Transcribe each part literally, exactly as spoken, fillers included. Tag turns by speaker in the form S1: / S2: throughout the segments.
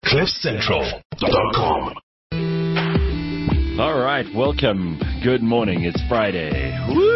S1: cliff central dot com.
S2: All right, welcome. Good morning. It's Friday.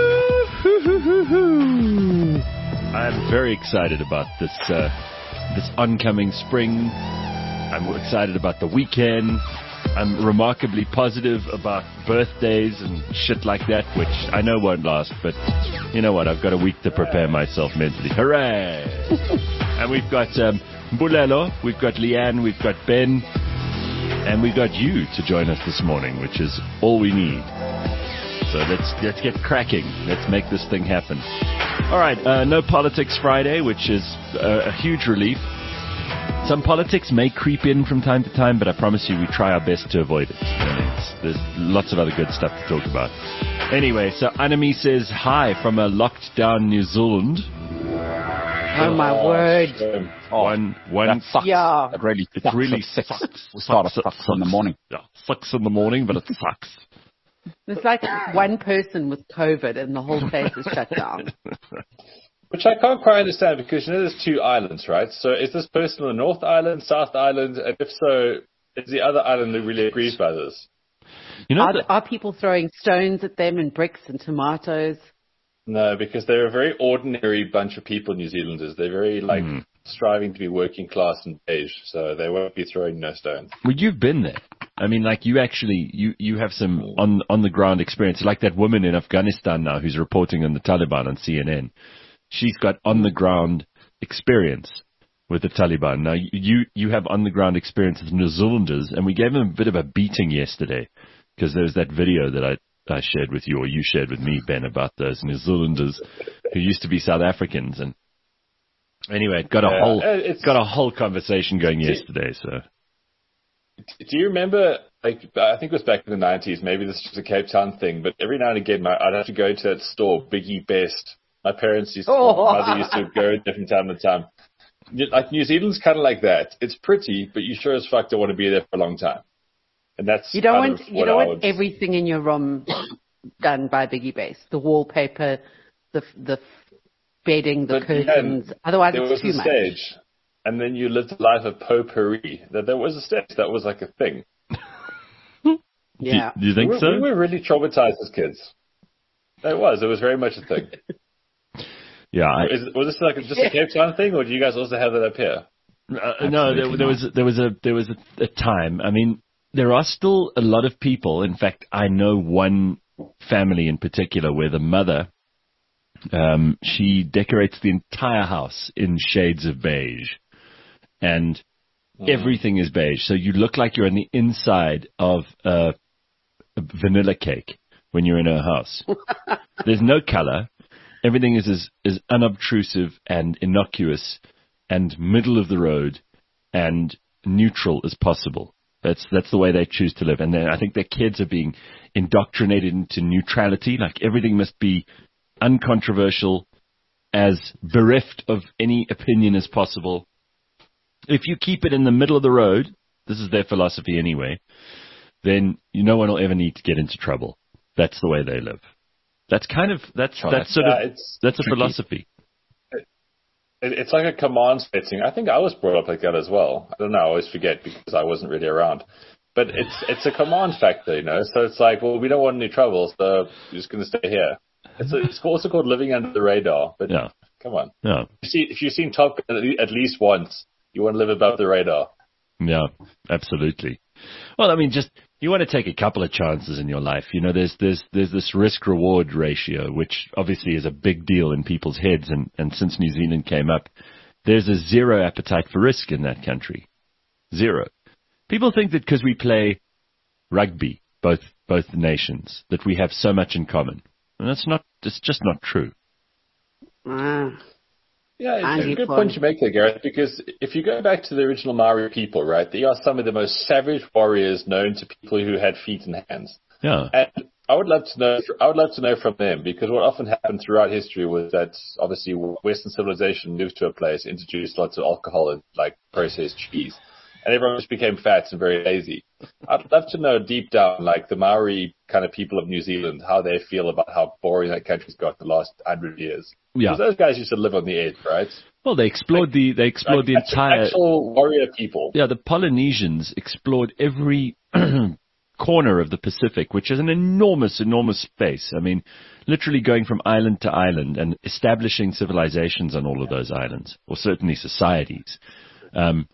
S2: Woo-hoo-hoo-hoo-hoo. I'm very excited about this uh, this oncoming spring. I'm excited about the weekend. I'm remarkably positive about birthdays and shit like that, which I know won't last, but you know what? I've got a week to prepare myself mentally. Hooray! And we've got um, Bulelo, we've got Leanne, we've got Ben, and we've got you to join us this morning, which is all we need. So let's let's get cracking. Let's make this thing happen. All right, uh, no Politics Friday, which is uh, a huge relief. Some politics may creep in from time to time, but I promise you we try our best to avoid it. It's, there's lots of other good stuff to talk about. Anyway, so Anami says hi from a locked down New Zealand.
S3: Oh, my oh, word.
S2: Oh, one, one,
S4: that sucks.
S3: Yeah.
S4: It really
S2: it
S4: sucks.
S2: really
S4: six.
S2: sucks.
S4: We start at six
S2: sucks.
S4: in the morning.
S2: Yeah, sucks in the morning, but it sucks.
S3: There's like one person with COVID and the whole place is shut down.
S5: Which I can't quite understand because, you know, there's two islands, right? So is this person on the North Island, South Island? And if so, is the other island that really agrees by this?
S2: You know,
S3: are,
S2: the,
S3: are people throwing stones at them and bricks and tomatoes?
S5: No, because they're a very ordinary bunch of people, New Zealanders. They're very, like, mm. striving to be working class and beige, so they won't be throwing no stones.
S2: Well, you've been there. I mean, like, you actually, you, you have some on, on-the-ground experience. Like that woman in Afghanistan now who's reporting on the Taliban on C N N. She's got on-the-ground experience with the Taliban. Now, you you have on-the-ground experience with New Zealanders, and we gave them a bit of a beating yesterday because there was that video that I, I shared with you, or you shared with me, Ben, about those New Zealanders who used to be South Africans. And anyway, it got a
S5: yeah,
S2: whole
S5: it's,
S2: got a whole conversation going yesterday. So,
S5: do you remember? Like, I think it was back in the nineties. Maybe this was a Cape Town thing, but every now and again, my, I'd have to go to that store, Biggie Best. My parents used to, oh. my mother used to go different time to time. Like, New Zealand's kind of like that. It's pretty, but you sure as fuck don't want to be there for a long time. And that's
S3: you don't
S5: kind
S3: want
S5: of
S3: you don't
S5: I
S3: want
S5: would...
S3: everything in your room done by Biggie Base. The wallpaper, the the bedding, the
S5: but,
S3: curtains.
S5: yeah,
S3: Otherwise,
S5: there
S3: it's
S5: was
S3: too
S5: a
S3: much.
S5: Stage, and then you lived a life of potpourri. That there was a stage that was like a thing.
S3: Yeah,
S2: do, do you think
S5: we,
S2: so?
S5: We were really traumatized as kids. It was. It was very much a thing.
S2: Yeah, I,
S5: Is, was this like just a Cape Town thing, or do you guys also have that up here?
S2: Uh, no, there, there was there was a there was a, a time. I mean, there are still a lot of people. In fact, I know one family in particular where the mother, um, she decorates the entire house in shades of beige, and mm. everything is beige. So you look like you're on the inside of a, a vanilla cake when you're in her house. There's no color. Everything is as, as unobtrusive and innocuous and middle of the road and neutral as possible. That's that's the way they choose to live. And I think their kids are being indoctrinated into neutrality. Like, everything must be uncontroversial, as bereft of any opinion as possible. If you keep it in the middle of the road, this is their philosophy anyway, then no one will ever need to get into trouble. That's the way they live. That's kind of, that's,
S5: Sure,
S2: that's sort
S5: yeah,
S2: of,
S5: it's
S2: that's a
S5: tricky.
S2: philosophy.
S5: It, it, it's like a command setting. I think I was brought up like that as well. I don't know, I always forget because I wasn't really around. But it's it's a command factor, you know. So it's like, well, we don't want any trouble, so we're just going to stay here. It's, a, it's also called living under the radar. But
S2: yeah.
S5: come on.
S2: Yeah.
S5: You see, if you've seen Top Gun at least once, you want to live above the radar.
S2: Yeah, absolutely. Well, I mean, just, you want to take a couple of chances in your life. You know, there's there's there's this risk-reward ratio, which obviously is a big deal in people's heads. And, and since New Zealand came up, there's a zero appetite for risk in that country. Zero. People think that because we play rugby, both both nations, that we have so much in common. And that's not, it's just not true.
S3: Mm.
S5: Yeah, it's a good point you make there, Gareth, because if you go back to the original Maori people, right, they are some of the most savage warriors known to people who had feet and hands.
S2: Yeah.
S5: And I would love to know, I would love to know from them, because what often happened throughout history was that obviously Western civilization moved to a place, introduced lots of alcohol and like processed cheese. and everyone just became fat and very lazy. I'd love to know deep down, like the Maori kind of people of New Zealand, how they feel about how boring that country's got the last hundred years.
S2: Yeah.
S5: Because those guys used to live on the edge, right?
S2: Well, they explored
S5: like,
S2: the they explored
S5: like
S2: the entire
S5: actual warrior people.
S2: Yeah, the Polynesians explored every corner of the Pacific, which is an enormous, enormous space. I mean, literally going from island to island and establishing civilizations on all of those islands, or certainly societies. Um,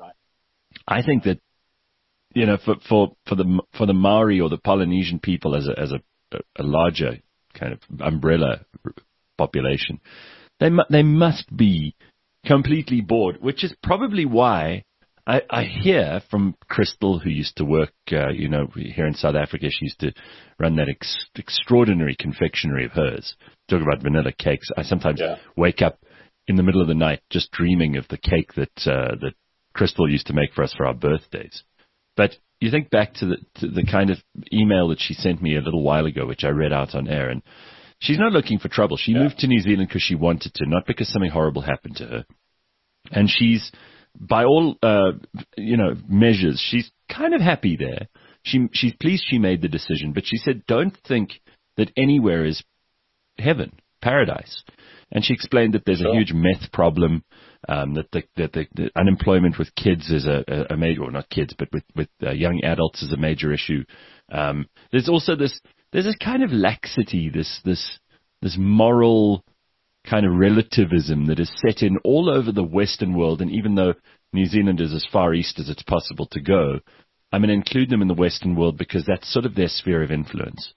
S2: I think that, you know, for, for, for the for the Maori or the Polynesian people as a as a, a larger kind of umbrella population, they mu- they must be completely bored, which is probably why I, I hear from Crystal, who used to work, uh, you know, here in South Africa. She used to run that ex- extraordinary confectionery of hers. Talk about vanilla cakes. I sometimes
S5: yeah.
S2: wake up in the middle of the night just dreaming of the cake that uh, that Crystal used to make for us for our birthdays. But you think back to the to the kind of email that she sent me a little while ago, which I read out on air, and she's not looking for trouble. She yeah. moved to New Zealand because she wanted to, not because something horrible happened to her. And she's, by all uh, you know measures, she's kind of happy there. She she's pleased she made the decision, but she said, "Don't think that anywhere is heaven, paradise." And she explained that there's sure. a huge meth problem, um, that the that the, the unemployment with kids is a, a, a major, or not kids, but with with uh, young adults is a major issue. Um, there's also this there's this kind of laxity, this this this moral kind of relativism that is set in all over the Western world. And even though New Zealand is as far east as it's possible to go, I'm going to include them in the Western world because that's sort of their sphere of influence.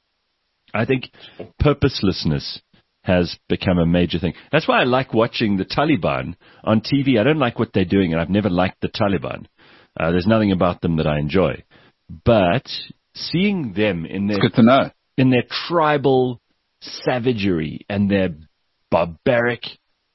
S2: I think purposelessness has become a major thing. That's why I like watching the Taliban on T V. I don't like what they're doing, and I've never liked the Taliban. Uh, there's nothing about them that I enjoy. But seeing them in their,
S4: it's good to know.
S2: in their tribal savagery and their barbaric,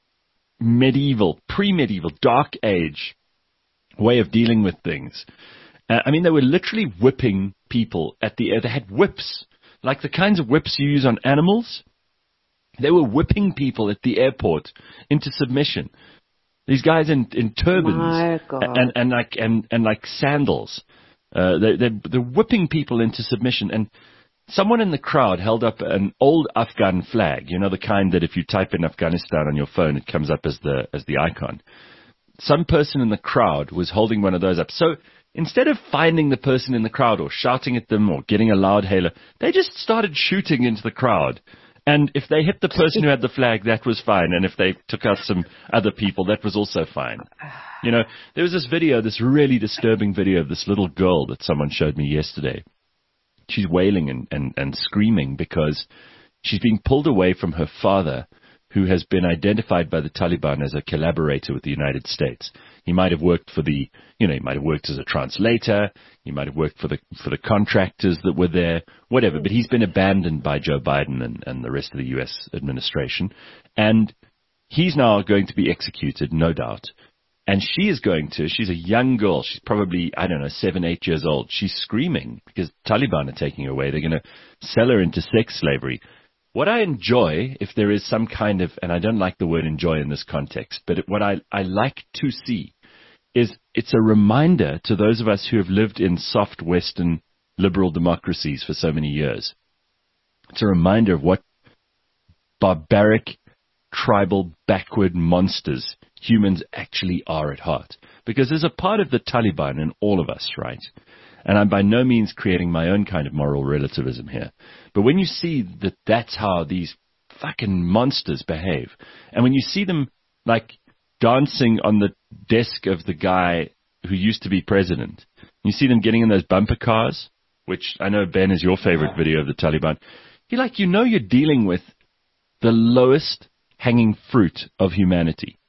S2: medieval, pre-medieval, dark age way of dealing with things. Uh, I mean, they were literally whipping people at the air. They had whips, like the kinds of whips you use on animals. They were whipping people at the airport into submission. These guys in, in turbans and, and like and, and like sandals. Uh, they, they're, they're whipping people into submission. And someone in the crowd held up an old Afghan flag, you know, the kind that if you type in Afghanistan on your phone, it comes up as the as the icon. Some person in the crowd was holding one of those up. So instead of finding the person in the crowd or shouting at them or getting a loud hailer, they just started shooting into the crowd. And if they hit the person who had the flag, that was fine. And if they took out some other people, that was also fine. You know, there was this video, this really disturbing video of this little girl that someone showed me yesterday. She's wailing and, and, and screaming because she's being pulled away from her father, who has been identified by the Taliban as a collaborator with the United States. He might have worked for the, you know, he might have worked as a translator. He might have worked for the for the contractors that were there, whatever. But he's been abandoned by Joe Biden and, and the rest of the U S administration. And he's now going to be executed, no doubt. And she is going to, she's a young girl. She's probably, I don't know, seven, eight years old. She's screaming because Taliban are taking her away. They're going to sell her into sex slavery. What I enjoy, if there is some kind of, and I don't like the word enjoy in this context, but what I, I like to see is it's a reminder to those of us who have lived in soft Western liberal democracies for so many years. It's a reminder of what barbaric, tribal, backward monsters humans actually are at heart. Because there's a part of the Taliban in all of us, right? And I'm by no means creating my own kind of moral relativism here. But when you see that that's how these fucking monsters behave, and when you see them, like, dancing on the desk of the guy who used to be president, you see them getting in those bumper cars, which I know, Ben, is your favorite video of the Taliban. You're like, you know you're dealing with the lowest hanging fruit of humanity.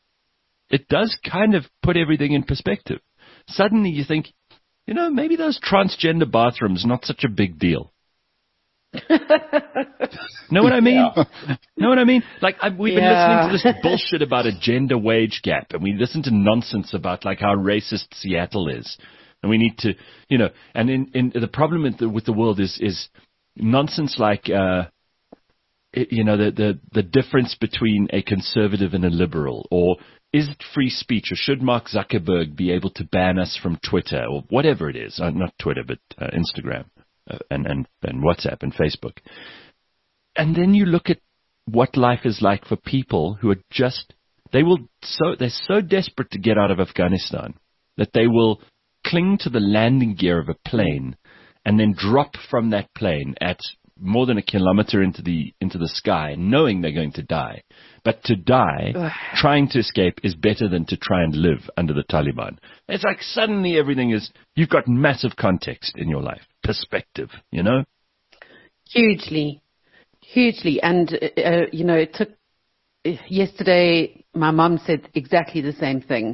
S2: It does kind of put everything in perspective. Suddenly you think, you know, maybe those transgender bathrooms not such a big deal. Know what I mean? Yeah. Know what I mean? Like, I, we've been yeah. listening to this bullshit about a gender wage gap, and we listen to nonsense about, like, how racist Seattle is. And we need to, you know, and in, in the problem with the, with the world is, is nonsense like, uh, it, you know, the, the, the difference between a conservative and a liberal, or is it free speech, or should Mark Zuckerberg be able to ban us from Twitter, or whatever it is, uh, not Twitter, but uh, Instagram uh, and, and, and WhatsApp and Facebook. And then you look at what life is like for people who are just, they will so, they're so desperate to get out of Afghanistan that they will cling to the landing gear of a plane and then drop from that plane at more than a kilometer into the into the sky, knowing they're going to die. But to die, Ugh. trying to escape, is better than to try and live under the Taliban. It's like suddenly everything is, you've got massive context in your life, perspective, you know?
S3: Hugely, hugely. And, uh, you know, it took, yesterday, my mum said exactly the same thing.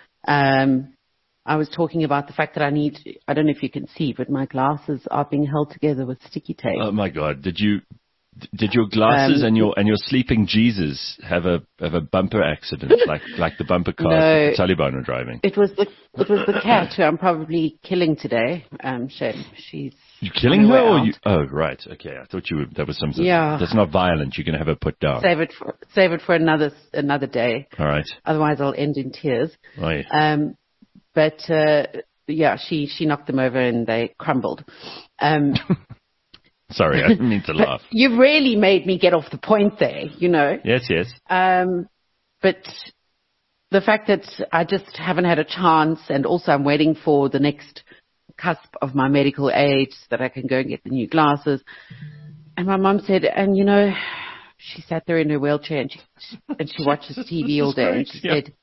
S3: Um, I was talking about the fact that I need, I don't know if you can see, but my glasses are being held together with sticky tape.
S2: Oh my God. Did you, did your glasses um, and your, and your sleeping Jesus have a, have a bumper accident like, like the bumper cars
S3: no,
S2: that the Taliban are driving?
S3: It was the, it was the cat who I'm probably killing today. Um, she, she's.
S2: You killing her or you, oh, right. Okay. I thought you were, that was something.
S3: Yeah.
S2: That's not violent. You're going to have her put down.
S3: Save it for, save it for another, another day.
S2: All right.
S3: Otherwise I'll end in tears.
S2: Right.
S3: Um, But, uh, yeah, she, she knocked them over and they crumbled. Um,
S2: Sorry, I didn't mean to laugh.
S3: You really made me get off the point there, you know.
S2: Yes, yes.
S3: Um, but the fact that I just haven't had a chance, and also I'm waiting for the next cusp of my medical age so that I can go and get the new glasses. And my mum said, and, you know, she sat there in her wheelchair and she, and she watches T V all day and she yeah. said,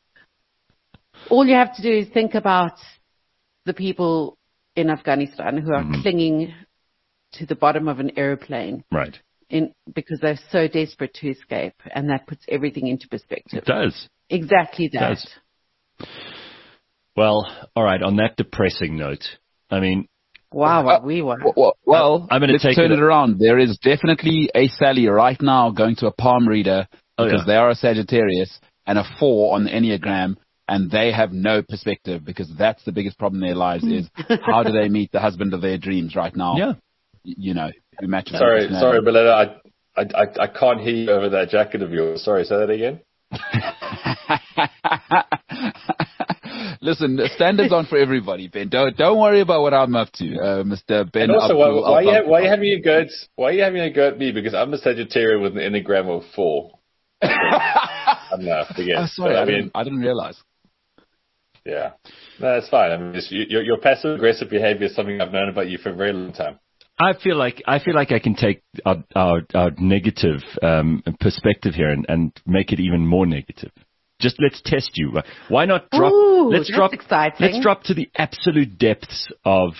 S3: all you have to do is think about the people in Afghanistan who are mm-hmm. clinging to the bottom of an airplane.
S2: Right.
S3: In, because they're so desperate to escape, and that puts everything into perspective.
S2: It does.
S3: Exactly that.
S2: It does. Well, all right, on that depressing note, I mean...
S3: Wow, what uh, we were.
S4: Well, well
S2: I'm gonna
S4: let's
S2: take
S4: turn
S2: it,
S4: it around. There is definitely a Sally right now going to a palm reader
S2: oh,
S4: because
S2: yeah.
S4: they are a Sagittarius and a four on the Enneagram. And they have no perspective because that's the biggest problem in their lives is how do they meet the husband of their dreams right now?
S2: Yeah.
S4: You know, who matches.
S5: Sorry, sorry, Beletta, I, I, I, I can't hear you over that jacket of yours. Sorry, say that again.
S4: Listen, the standards aren't for everybody, Ben. Don't don't worry about what I'm up to, uh, Mister Ben.
S5: And also,
S4: Abdul,
S5: why, why, you have, why are you
S4: Abdul.
S5: having a go at why are you having a go at me? Because I'm a Sagittarius with an Enneagram of four. I don't know, I forget.
S4: Oh, sorry,
S5: but,
S4: I,
S5: I mean,
S4: didn't, I didn't realize.
S5: Yeah, no, that's fine. I mean, just, your, your passive aggressive behavior is something I've known about you for a very long time.
S2: I feel like I feel like I can take our our, our negative um, perspective here and, and make it even more negative. Just let's test you. Why not drop?
S3: Ooh,
S2: let's
S3: that's
S2: drop.
S3: exciting.
S2: Let's drop to the absolute depths of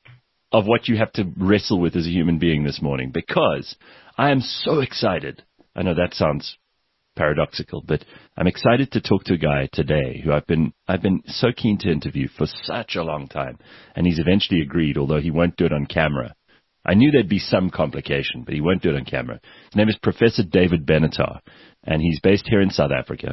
S2: of what you have to wrestle with as a human being this morning. Because I am so excited. I know that sounds paradoxical, but I'm excited to talk to a guy today who I've been I've been so keen to interview for such a long time, and he's eventually agreed, although he won't do it on camera. I knew there'd be some complication, but he won't do it on camera. His name is Professor David Benatar, and he's based here in South Africa.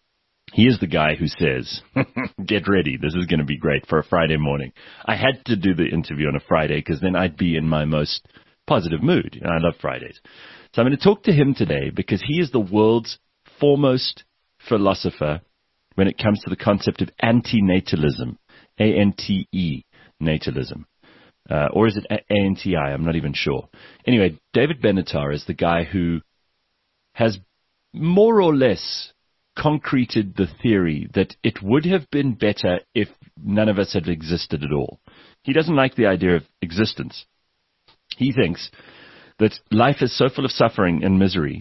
S2: He is the guy who says, get ready, this is going to be great for a Friday morning. I had to do the interview on a Friday because then I'd be in my most positive mood. And I love Fridays. So I'm going to talk to him today because he is the world's foremost philosopher when it comes to the concept of antinatalism, A N T E, natalism. Uh, or is it A N T I? I'm not even sure. Anyway, David Benatar is the guy who has more or less concreted the theory that it would have been better if none of us had existed at all. He doesn't like the idea of existence. He thinks that life is so full of suffering and misery,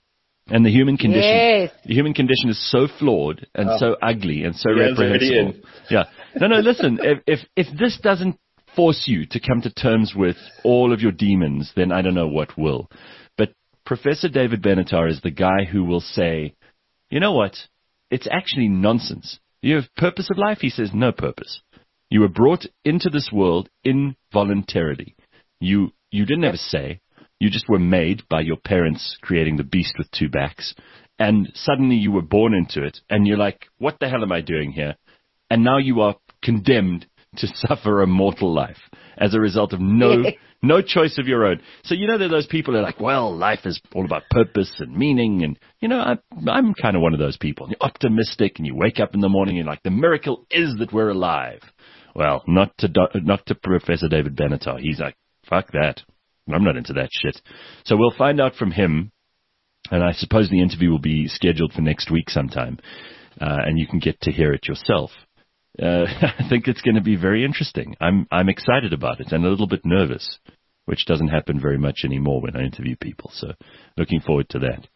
S2: and the human condition,
S3: yes.
S2: the human condition is so flawed and oh. so ugly and so
S5: yeah,
S2: reprehensible. Yeah. No, no, listen, if, if, if this doesn't force you to come to terms with all of your demons, then I don't know what will. But Professor David Benatar is the guy who will say, you know what? It's actually nonsense. You have purpose of life? He says, no purpose. You were brought into this world involuntarily. You, you didn't have a say. You just were made by your parents creating the beast with two backs. And suddenly you were born into it. And you're like, what the hell am I doing here? And now you are condemned to suffer a mortal life. as a result of no no choice of your own. So, you know, there are those people who are like, well, life is all about purpose and meaning. And, you know, I, I'm kind of one of those people. You're optimistic and you wake up in the morning and you're like, the miracle is that we're alive. Well, not to Do- not to Professor David Benatar. He's like, fuck that. I'm not into that shit. So we'll find out from him. And I suppose the interview will be scheduled for next week sometime. Uh, and you can get to hear it yourself. Uh, I think it's going to be very interesting. I'm I'm excited about it and a little bit nervous, which doesn't happen very much anymore when I interview people. So looking forward to that.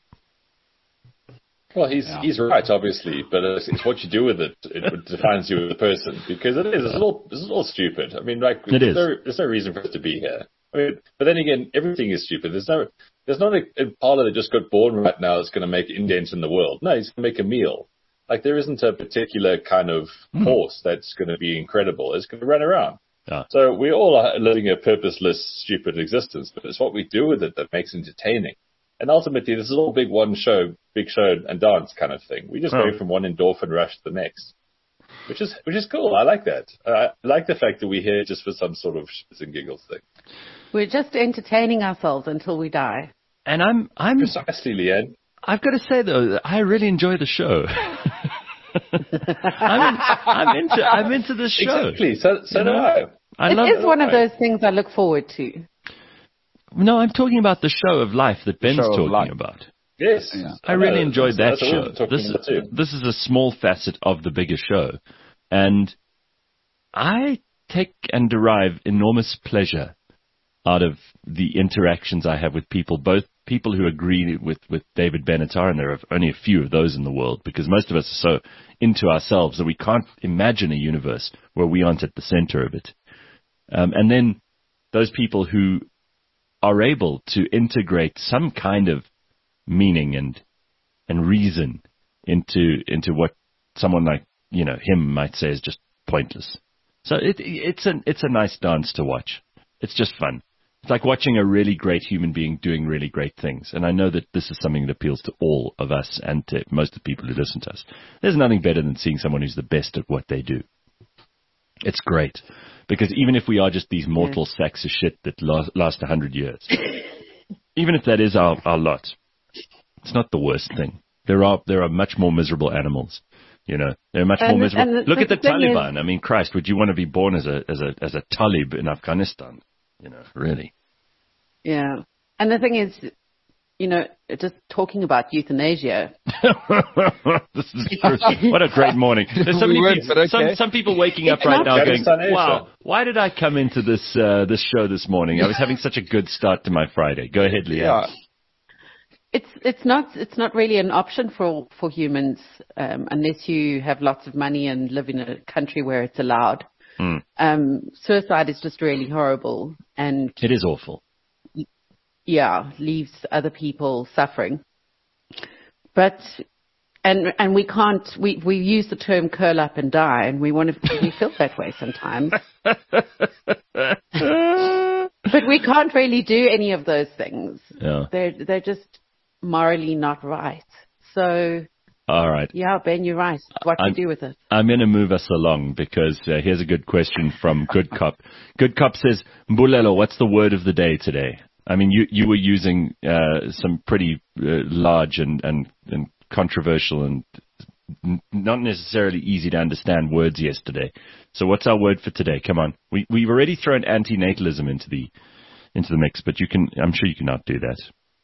S5: Well, he's
S4: Yeah.
S5: he's right, obviously, but it's, it's what you do with it. It defines you as a person, because it is. It's a little, it's a little stupid. I mean, like,
S2: It
S5: there's
S2: is.
S5: no, there's no reason for us to be here. I mean, but then again, everything is stupid. There's no, there's not a Impala that just got born right now that's going to make indents in the world. No, he's going to make a meal. Like, there isn't a particular kind of
S2: Mm.
S5: horse that's going to be incredible. It's going to run around.
S2: Ah.
S5: So we all are living a purposeless, stupid existence, but it's what we do with it that makes it entertaining. And ultimately, this is all big one show, big show and dance kind of thing. We just
S2: Oh.
S5: go from one endorphin rush to the next, which is which is cool. I like that. I like the fact that we're here just for some sort of shits and giggles thing.
S3: We're just entertaining ourselves until we die.
S2: And I'm I'm
S5: Precisely, Leanne.
S2: I've got to say though, that I really enjoy the show. I'm, in, I'm into I'm into this show.
S5: Exactly. So, so
S2: You
S5: do
S2: know?
S5: I.
S2: I
S3: It
S2: love
S3: is one of those things I look forward to.
S2: No, I'm talking about the show of life that Ben's
S4: show of
S2: talking
S4: life.
S2: about.
S5: Yes.
S4: Yeah.
S2: I really
S5: know.
S2: enjoyed that
S5: That's what
S2: show.
S5: we're talking
S2: This
S5: about too.
S2: this is a small facet of the bigger show, and I take and derive enormous pleasure out of the interactions I have with people, both people who agree with, with David Benatar, and there are only a few of those in the world, because most of us are so into ourselves that we can't imagine a universe where we aren't at the center of it. Um, and then those people who are able to integrate some kind of meaning and and reason into into what someone like, you know, him might say is just pointless. So it it's a it's a nice dance to watch. It's just fun. It's like watching a really great human being doing really great things. And I know that this is something that appeals to all of us and to most of the people who listen to us. There's nothing better than seeing someone who's the best at what they do. It's great. Because even if we are just these mortal yeah. sacks of shit that last, last one hundred years, even if that is our, our lot, it's not the worst thing. There are there are much more miserable animals. You know, they're much
S3: and,
S2: more miserable.
S3: the,
S2: Look
S3: the
S2: at the Taliban.
S3: Is,
S2: I mean, Christ, would you want to be born as a as a as a Talib in Afghanistan? You know, really.
S3: Yeah. And the thing is, you know, just talking about euthanasia.
S2: This is what a great morning. There's so many people, okay. some, some people waking up
S3: it's
S2: right now going,
S5: Asia.
S2: wow, why did I come into this uh, this show this morning? I was having such a good start to my Friday. Go ahead, Leanne.
S4: Yeah.
S3: It's it's not it's not really an option for for humans um, unless you have lots of money and live in a country where it's allowed.
S2: Mm.
S3: Um, suicide is just really horrible, and
S2: it is awful.
S3: Yeah, leaves other people suffering. But and and we can't we we use the term curl up and die, and we want to we feel that way sometimes. But we can't really do any of those things.
S2: Yeah.
S3: They're they're just morally not right. So
S2: all right.
S3: Yeah, Ben, you're right. What do you do with it?
S2: I'm going to move us along because uh, here's a good question from Good Cop. Good Cop says, Mbulelo, what's the word of the day today? I mean, you, you were using uh, some pretty uh, large and, and, and controversial and n- not necessarily easy to understand words yesterday. So what's our word for today? Come on. We, we've already thrown antinatalism into the into the mix, but you can. I'm sure you can outdo that.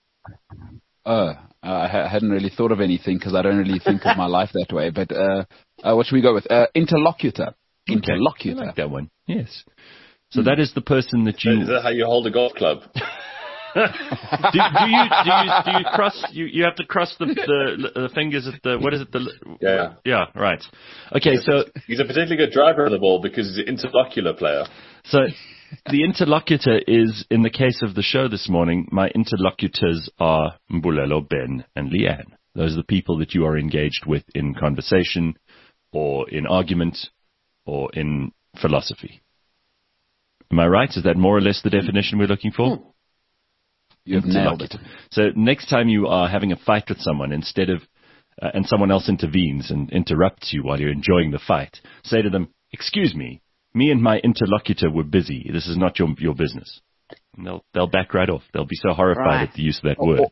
S4: Uh, I ha- hadn't really thought of anything because I don't really think of my life that way. But uh, uh, what should we go with? Uh, interlocutor. Interlocutor.
S2: Okay. I like that one. Yes. So mm. that is the person that you...
S5: Is that how you hold a golf club?
S2: do, do you do you do you cross you, you have to cross the, the the fingers at the what is it the
S5: yeah
S2: yeah right okay so
S5: he's a particularly good driver of the ball because he's an interlocular player.
S2: So the interlocutor is, in the case of the show this morning, my interlocutors are Mbulelo, Ben, and Leanne. Those are the people that you are engaged with in conversation, or in argument, or in philosophy. Am I right? Is that more or less the definition we're looking for?
S3: Hmm.
S4: You've nailed it.
S2: So next time you are having a fight with someone, instead of, uh, and someone else intervenes and interrupts you while you're enjoying the fight, say to them, excuse me, me and my interlocutor were busy. This is not your your business. And they'll they'll back right off. They'll be so horrified
S3: Right.
S2: at the use of that
S4: Or,
S2: word.
S4: or,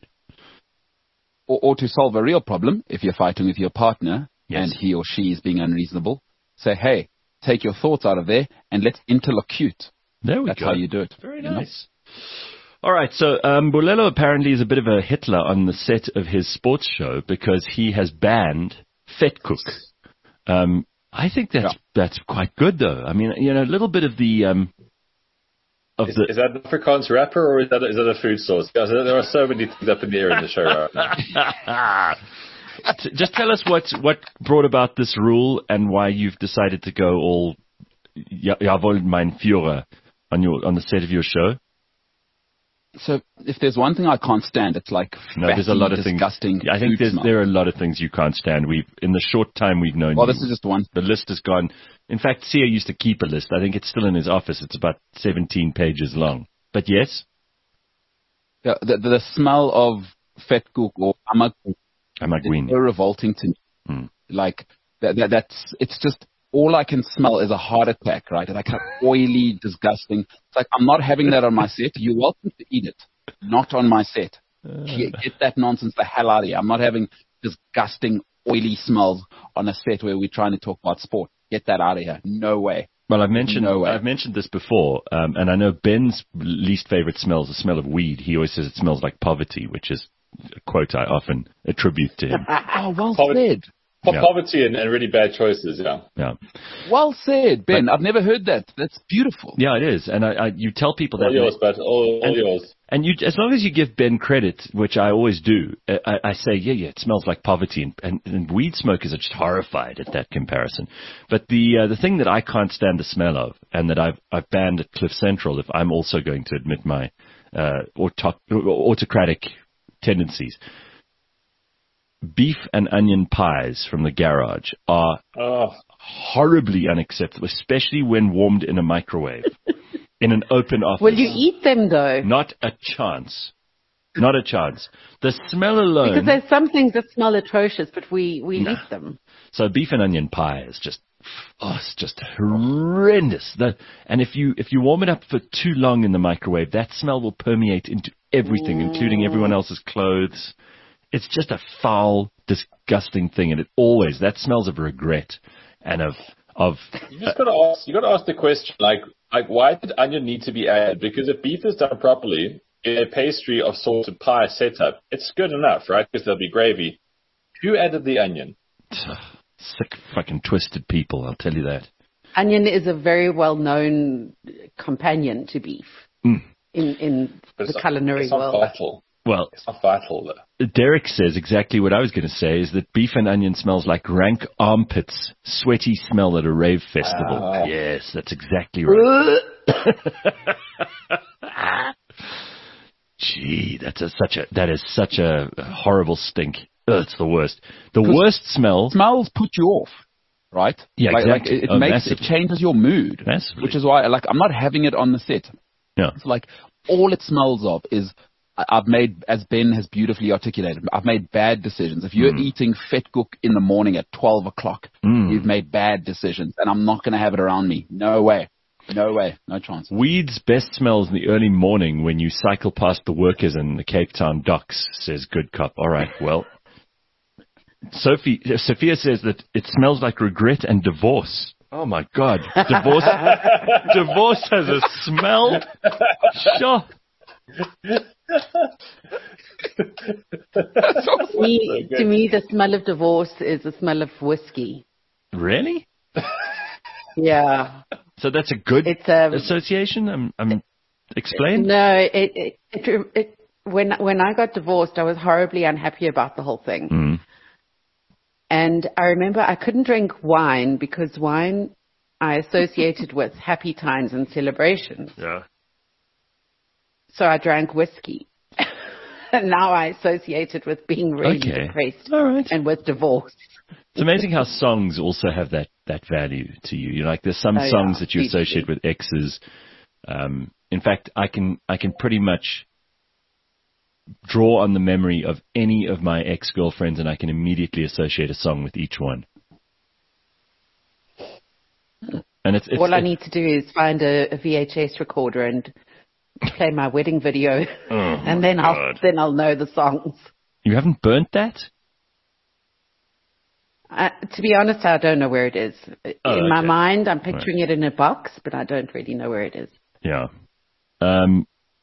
S4: or, or to solve a real problem, if you're fighting with your partner
S2: Yes.
S4: and he or she is being unreasonable, say, hey, take your thoughts out of there and let's interlocute.
S2: There we
S4: That's
S2: go.
S4: how you do it.
S2: Very
S4: you know?
S2: nice. All right, so um, Bolelo apparently is a bit of a Hitler on the set of his sports show because he has banned Vetkoek. Um, I think that's
S4: Yeah.
S2: that's quite good, though. I mean, you know, a little bit of the um, of
S5: Is,
S2: the.
S5: is that an Afrikaans rapper or is that a, is that a food source? Because there are so many things up in the air in the show right now.
S2: T- Just tell us what what brought about this rule and why you've decided to go all Ja- Jawohl, mein Führer on your on the set of your show.
S4: So if there's one thing I can't stand, it's like
S2: No, there's a lot of
S4: disgusting
S2: things. I think
S4: food
S2: there's,
S4: smell.
S2: there are a lot of things you can't stand. We've in the short time we've known
S4: Well,
S2: you,
S4: this is just one.
S2: the list has gone. In fact, Sia used to keep a list. I think it's still in his office. It's about seventeen pages long. But yes,
S4: Yeah, the, the, the smell of vetkoek or amak
S2: I'm like
S4: is
S2: Weenie.
S4: so revolting to me.
S2: Mm.
S4: Like that, that, that's it's just all I can smell is a heart attack, right? Like oily, disgusting. It's like I'm not having that on my set. You're welcome to eat it, not on my set. Get, get that nonsense the hell out of here. I'm not having disgusting, oily smells on a set where we're trying to talk about sport. Get that out of here. No way.
S2: Well, I've mentioned
S4: No way.
S2: I've mentioned this before, um, and I know Ben's least favorite smell is the smell of weed. He always says it smells like poverty, which is a quote I often attribute to him.
S4: Oh, well
S5: Poverty.
S4: said.
S5: For
S2: Yeah.
S5: poverty and, and really bad choices, yeah.
S2: Yeah,
S4: Well said, Ben. I've never heard that. That's beautiful.
S2: yeah, it is. And I, I, you tell people
S5: All
S2: that,
S5: yours, but all, all
S2: And-
S5: yours.
S2: and you, as long as you give Ben credit, which I always do, I, I say, yeah, yeah, it smells like poverty, and, and, and weed smokers are just horrified at that comparison. But the uh, the thing that I can't stand the smell of, and that I've I've banned at Cliff Central, if I'm also going to admit my uh, auto- autocratic tendencies. Beef and onion pies from the garage are
S5: Oh,
S2: horribly unacceptable, especially when warmed in a microwave in an open office.
S3: Will you eat them though?
S2: Not a chance. Not a chance. The smell alone.
S3: Because there's some things that smell atrocious, but we, we
S2: Nah.
S3: eat them.
S2: So beef and onion pie is just, oh, it's just horrendous. The, and if you if you warm it up for too long in the microwave, that smell will permeate into everything, including everyone else's clothes. It's just a foul, disgusting thing, and it always that smells of regret and of of.
S5: you just gotta ask. You gotta ask the question, like, like why did onion need to be added? Because if beef is done properly in a pastry of salted pie setup, it's good enough, right? Because there'll be gravy. Who added the onion?
S2: Sick, fucking twisted people. I'll tell you that.
S3: Onion is a very well-known companion to beef
S2: Mm.
S3: in, in
S5: But it's
S3: the
S5: not-
S3: culinary
S5: it's not
S3: world.
S5: vital.
S2: Well,
S5: It's not vital, though.
S2: Derek says exactly what I was going to say, is that beef and onion smells like rank armpits, sweaty smell at a rave festival.
S5: Ah.
S2: Yes, that's exactly right. Gee, that's a, such a that is such a horrible stink. Ugh, it's the worst. The worst smell.
S4: Smells put you off, right?
S2: Yeah,
S4: like,
S2: exactly.
S4: Like it, it
S2: Oh,
S4: makes
S2: massively.
S4: it changes your mood,
S2: Massively.
S4: which is why, like, I'm not having it on the set.
S2: Yeah.
S4: It's like all it smells of is I- I've made, as Ben has beautifully articulated, I've made bad decisions. If you're
S2: Mm.
S4: eating vetkoek in the morning at twelve o'clock,
S2: Mm.
S4: you've made bad decisions, and I'm not going to have it around me. No way. No way. No chance.
S2: Weeds best smells in the early morning when you cycle past the workers in the Cape Town docks, says Good Cop. All right, well. Sophie, Sophia says that it smells like regret and divorce. Oh, my God. Divorce divorce has a smell? Sure.
S3: To me, to me, the smell of divorce is the smell of whiskey.
S2: Really?
S3: Yeah.
S2: So that's a good
S3: It's um,
S2: association? I'm, I'm explain.
S3: No, it, it, it, it, when, when I got divorced, I was horribly unhappy about the whole thing.
S2: Mm.
S3: And I remember I couldn't drink wine because wine I associated with happy times and celebrations.
S2: Yeah.
S3: So I drank whiskey. And now I associate it with being really
S2: Okay.
S3: depressed
S2: All right.
S3: and with divorce.
S2: It's amazing how songs also have that, that value to you. You know, like there's some
S3: Oh, yeah,
S2: songs that you
S3: hugely.
S2: associate with exes. Um, in fact, I can I can pretty much draw on the memory of any of my ex-girlfriends, and I can immediately associate a song with each one. And it's, it's
S3: All I
S2: it's,
S3: need to do is find a, a V H S recorder and play my wedding video,
S2: oh
S3: and then I'll
S2: God.
S3: then I'll know the songs.
S2: You haven't burnt that?
S3: Uh, to be honest, I don't know where it is.
S2: Oh,
S3: in my
S2: okay.
S3: mind, I'm picturing it in a box, but I don't really know where it is.
S2: Yeah. Um,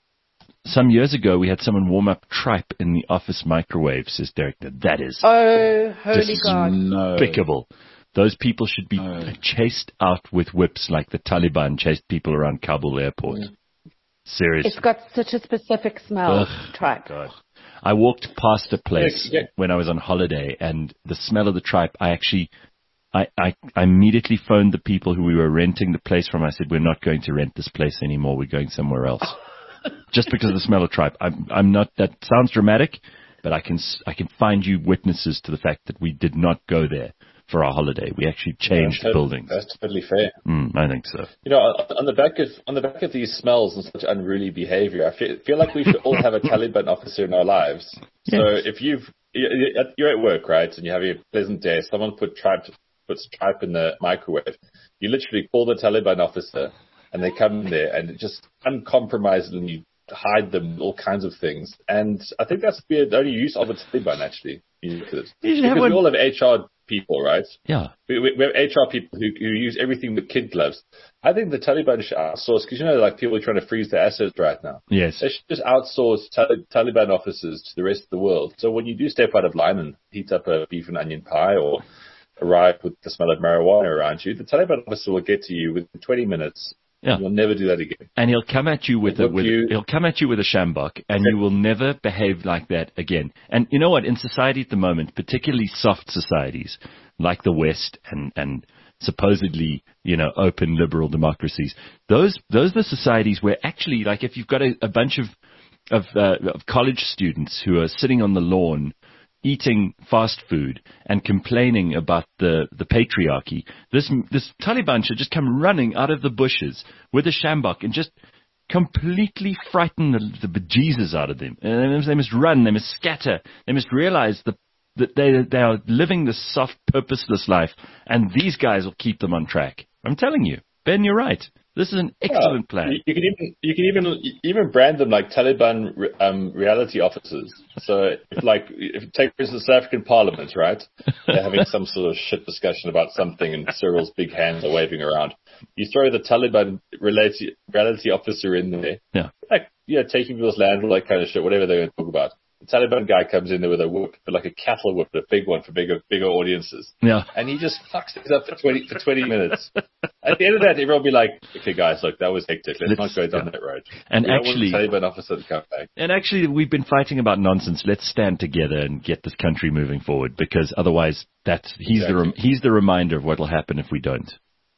S2: some years ago, we had someone warm up tripe in the office microwave, says Derek. That is
S3: Oh, holy
S2: Dis-
S3: God.
S4: No.
S2: despicable. Those people should be
S4: No.
S2: chased out with whips like the Taliban chased people around Kabul airport. Seriously.
S3: It's got such a specific smell.
S2: Ugh,
S3: Tripe.
S2: God. I walked past a place
S5: Yeah, yeah.
S2: when I was on holiday, and the smell of the tripe, I actually, I, I, I immediately phoned the people who we were renting the place from. I said, we're not going to rent this place anymore. We're going somewhere else. Just because of the smell of tripe. I'm, I'm not, that sounds dramatic, but I can, s- I can find you witnesses to the fact that we did not go there for our holiday. We actually changed
S5: Yeah,
S2: buildings.
S5: That's totally fair.
S2: Mm, I think so.
S5: You know, on on the back of on the back of these smells and such unruly behavior, I feel, feel like we should all have a Taliban officer in our lives. So
S2: Yes.
S5: if you've you- you're at work, right, and you have a pleasant day, someone put tripe puts tripe in the microwave, you literally call the Taliban officer, and they come in there and just uncompromisingly hide them all kinds of things. And I think that's the only use of a Taliban, actually. You look at it.
S2: You should have
S5: Because
S2: one-
S5: we all have H R people, right?
S2: Yeah.
S5: We, we, we have H R people who, who use everything with kid gloves. I think the Taliban should outsource, because you know, like people are trying to freeze their assets right now.
S2: Yes.
S5: They should just outsource Tal- Taliban officers to the rest of the world. So when you do step out of line and heat up a beef and onion pie or arrive with the smell of marijuana around you, the Taliban officer will get to you within twenty minutes.
S2: Yeah.
S5: You'll never do that again.
S2: And he'll come at you with a
S5: Whip
S2: with
S5: you.
S2: he'll come at you with a shambok, and you will never behave like that again. And you know what? In society at the moment, particularly soft societies like the West and and supposedly, you know, open liberal democracies, those those are the societies where actually, like, if you've got a, a bunch of of, uh, of college students who are sitting on the lawn eating fast food and complaining about the, the patriarchy, this this Taliban should just come running out of the bushes with a shambok and just completely frighten the, the bejesus out of them. And they must run, they must scatter, they must realize the, that they they are living this soft, purposeless life, and these guys will keep them on track. I'm telling you, Ben, you're right. This is an excellent
S5: Yeah.
S2: plan.
S5: You, you can even you can even even brand them like Taliban re- um, reality officers. So, if like if you take for instance the South African Parliament, right? They're having some sort of shit discussion about something, and Cyril's big hands are waving around. You throw the Taliban reality reality officer in there,
S2: Yeah.
S5: like yeah, taking people's land, all that kind of shit, whatever they're going to talk about. The Taliban guy comes in there with a whip, but like a cattle whip, a big one for bigger bigger audiences.
S2: Yeah.
S5: And he just fucks things up for twenty for twenty minutes. At the end of that, everyone will be like, "Okay, guys, look, that was hectic. Let's,
S2: Let's-
S5: not go down
S2: yeah.
S5: that road."
S2: And
S5: we don't
S2: actually-
S5: want the Taliban officer to come back.
S2: And actually, we've been fighting about nonsense. Let's stand together and get this country moving forward, because otherwise, that's he's the rem-
S5: Exactly.
S2: he's the reminder of what will happen if we don't.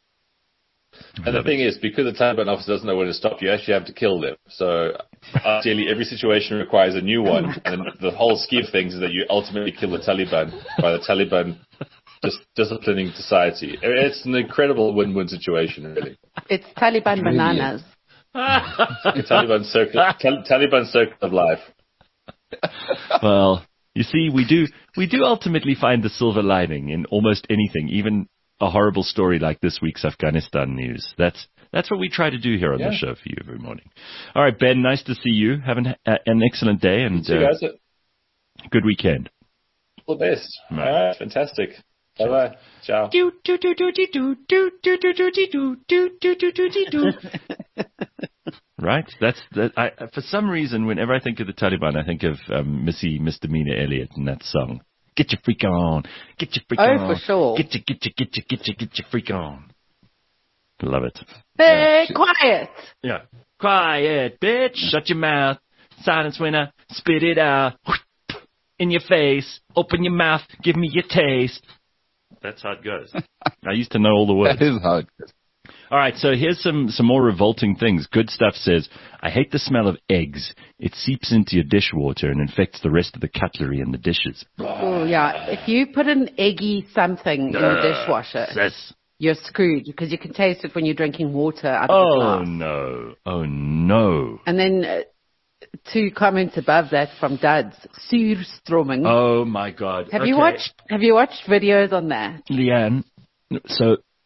S5: And the thing is, because the Taliban officer doesn't know when to stop, you actually have to kill them. So, ideally, every situation requires a new one. And the whole scheme of things is that you ultimately kill the Taliban by the Taliban just disciplining society. It's an incredible win-win situation, really.
S3: It's Taliban bananas.
S5: The Taliban circle, Tal- Taliban circle of life.
S2: Well, you see, we do we do ultimately find the silver lining in almost anything, even a horrible story like this week's Afghanistan news. That's that's what we try to do here on
S5: Yeah.
S2: the show for you every morning. All right, Ben, nice to see you. Have an, uh, an excellent day and
S5: So, you
S2: uh,
S5: guys, are
S2: good weekend.
S5: all the best. All
S2: Right.
S5: right, fantastic. Bye-bye. Ciao.
S2: Do do do do do do do do do do do do do do do do. Right? That's that. I, for some reason, whenever I think of the Taliban, I think of um, Missy Misdemeanor Elliott and that song. Get your freak on, get your freak
S3: Oh,
S2: on.
S3: for sure.
S2: Get your, get your, get your, get your, get your freak on. Love it.
S3: Hey, quiet.
S2: Yeah. Quiet, bitch. Shut your mouth. Silence when I spit it out. In your face. Open your mouth. Give me your taste. That's how it goes. I used to know all the words.
S4: That is how it goes.
S2: All right, so here's some, some more revolting things. Good Stuff says, I hate the smell of eggs. It seeps into your dishwater and infects the rest of the cutlery in the dishes.
S3: Oh, yeah. If you put an eggy something in the dishwasher,
S2: Yes.
S3: you're screwed, because you can taste it when you're drinking water out of a
S2: Oh,
S3: glass.
S2: no. Oh, no.
S3: And then uh, two comments above that from Duds. Surströmming.
S2: Oh, my God.
S3: have you
S2: Okay.
S3: watched? Have you watched videos on that?
S2: Leanne, so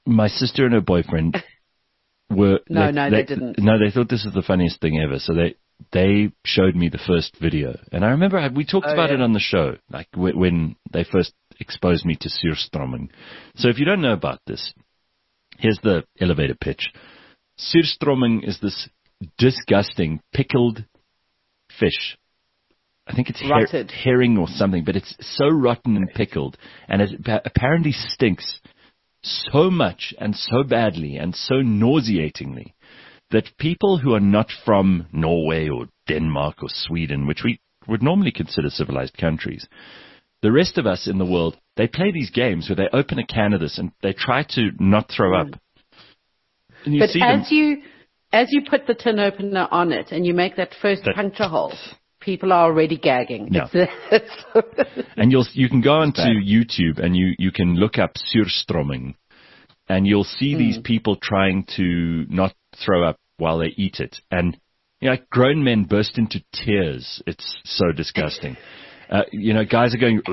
S2: my sister and her boyfriend were...
S3: No,
S2: they,
S3: no,
S2: they,
S3: they didn't.
S2: No, they thought this was the funniest thing ever. So they they showed me the first video. And I remember I, we talked
S3: Oh,
S2: about
S3: yeah.
S2: it on the show, like w- when they first exposed me to surströmming. So if you don't know about this, here's the elevator pitch. Surströmming is this disgusting pickled fish. I think it's her-
S3: Rotted.
S2: herring or something, but it's so rotten and pickled, and it pa- apparently stinks so much and so badly and so nauseatingly that people who are not from Norway or Denmark or Sweden, which we would normally consider civilized countries, the rest of us in the world, they play these games where they open a can of this and they try to not throw up. And you
S3: But
S2: see them.
S3: as you as you put the tin opener on it and you make that first
S2: That-
S3: puncture hole, people are already gagging.
S2: Yeah.
S3: It's, it's
S2: And you'll you can go onto
S4: bad.
S2: YouTube and you, you can look up surströmming, and you'll see these people trying to not throw up while they eat it. And you know, like grown men burst into tears. It's so disgusting. Uh, you know, guys are going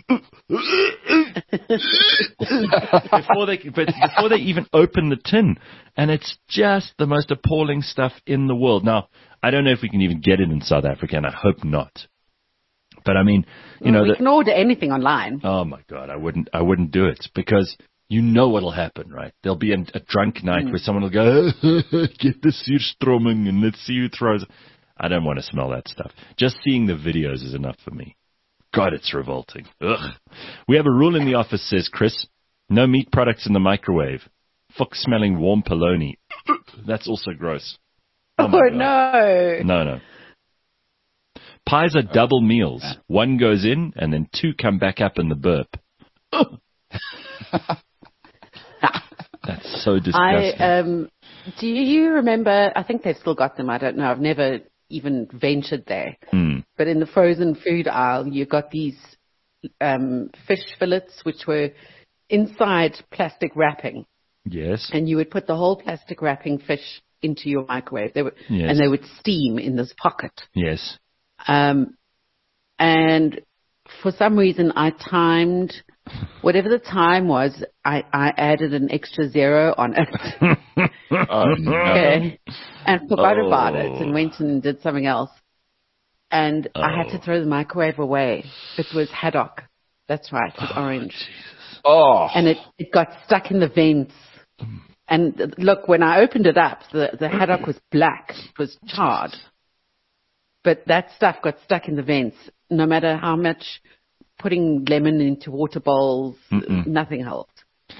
S2: before they but before they even open the tin, and it's just the most appalling stuff in the world. Now, I don't know if we can even get it in South Africa, and I hope not. But I mean, you know,
S3: we
S2: the,
S3: can order anything online.
S2: oh my God, I wouldn't, I wouldn't do it because you know what'll happen, right? There'll be a, a drunk night where someone will go, get the surströmming and let's see who throws. I don't want to smell that stuff. Just seeing the videos is enough for me. God, it's revolting. Ugh. We have a rule in the office, says Chris. No meat products in the microwave. Fuck-smelling warm polony. That's also gross.
S3: Oh,
S2: my God.
S3: no.
S2: No, no. Pies are double meals. One goes in, and then two come back up in the burp. That's so
S3: I
S2: disgusting.
S3: um do you remember, I think they've still got them, I don't know, I've never even ventured there.
S2: Mm.
S3: But in the frozen food aisle, you got these um, fish fillets, which were inside plastic wrapping,
S2: Yes.
S3: and you would put the whole plastic wrapping fish into your microwave. They would,
S2: Yes.
S3: and they would steam in this pocket.
S2: Yes.
S3: Um, and for some reason, I timed whatever the time was. I, I added an extra zero on it.
S4: Oh, no.
S3: Okay. And forgot
S2: Oh.
S3: about it and went and did something else. And I had to
S2: Oh.
S3: throw the microwave away. It was haddock. That's right. It was orange.
S4: Oh,
S3: And it, it got stuck in the vents. And uh, look, when I opened it up, the, the haddock was black. It was charred. But that stuff got stuck in the vents. No matter how much putting lemon into water bowls,
S2: Mm-mm.
S3: nothing helped.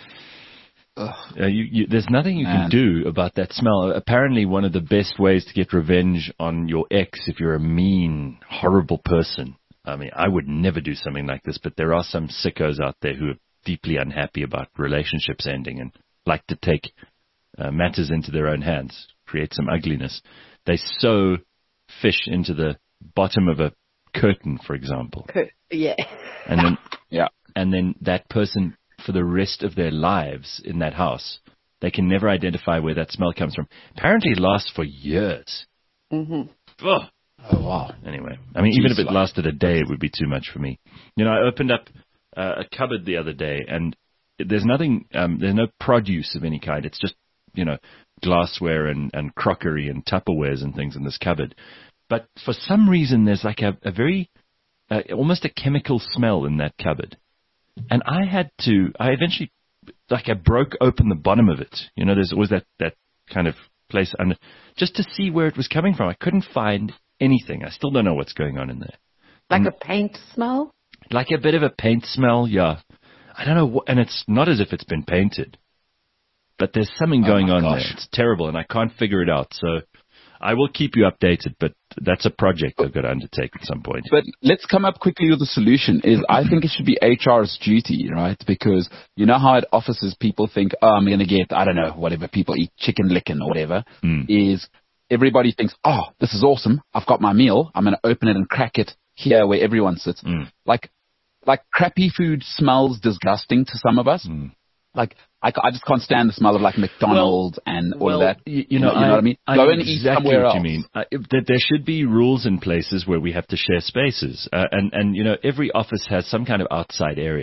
S2: Uh, you, you, there's nothing you
S4: Man.
S2: can do about that smell. Apparently, one of the best ways to get revenge on your ex, if you're a mean, horrible person. I mean, I would never do something like this, but there are some sickos out there who are deeply unhappy about relationships ending and like to take uh, matters into their own hands, create some ugliness. They sew fish into the bottom of a curtain, for example,
S3: Yeah.
S2: and then
S4: yeah.
S2: and then that person, for the rest of their lives in that house, they can never identify where that smell comes from. Apparently, it lasts for years.
S3: hmm
S2: Ugh.
S4: Oh, wow.
S2: Anyway, I mean, even if
S4: Jeez,
S2: it
S4: like-
S2: lasted a day, it would be too much for me. You know, I opened up uh, a cupboard the other day, and there's nothing, um, there's no produce of any kind. It's just, you know, glassware and, and crockery and Tupperwares and things in this cupboard. But for some reason, there's like a, a very, uh, almost a chemical smell in that cupboard. And I had to, I eventually, like I broke open the bottom of it. You know, there's always that, that kind of place under, just to see where it was coming from. I couldn't find anything. I still don't know what's going on in there.
S3: Like
S2: Mm.
S3: a paint smell?
S2: Like a bit of a paint smell, yeah. I don't know, what, and it's not as if it's been painted. But there's something
S4: Oh
S2: going
S4: my
S2: on
S4: gosh.
S2: there. It's terrible, and I can't figure it out. So I will keep you updated, but that's a project I've got to undertake at some point.
S4: But let's come up quickly with a solution. Is I think it should be H R's duty, right? Because you know how at offices people think, oh, I'm going to get, I don't know, whatever people eat, chicken licking or whatever,
S2: Mm.
S4: is everybody thinks, oh, this is awesome. I've got my meal. I'm going to open it and crack it here where everyone sits.
S2: Mm.
S4: Like, like crappy food smells disgusting to some of us.
S2: Mm.
S4: Like, I, ca- I just can't stand the smell of like McDonald's and all
S2: well,
S4: of that.
S2: You, you know,
S4: you know what I mean?
S2: I
S4: Go
S2: know
S4: and eat
S2: exactly
S4: somewhere
S2: what
S4: else.
S2: you mean. Uh, if- that there should be rules in places where we have to share spaces, uh, and and you know, every office has some kind of outside area.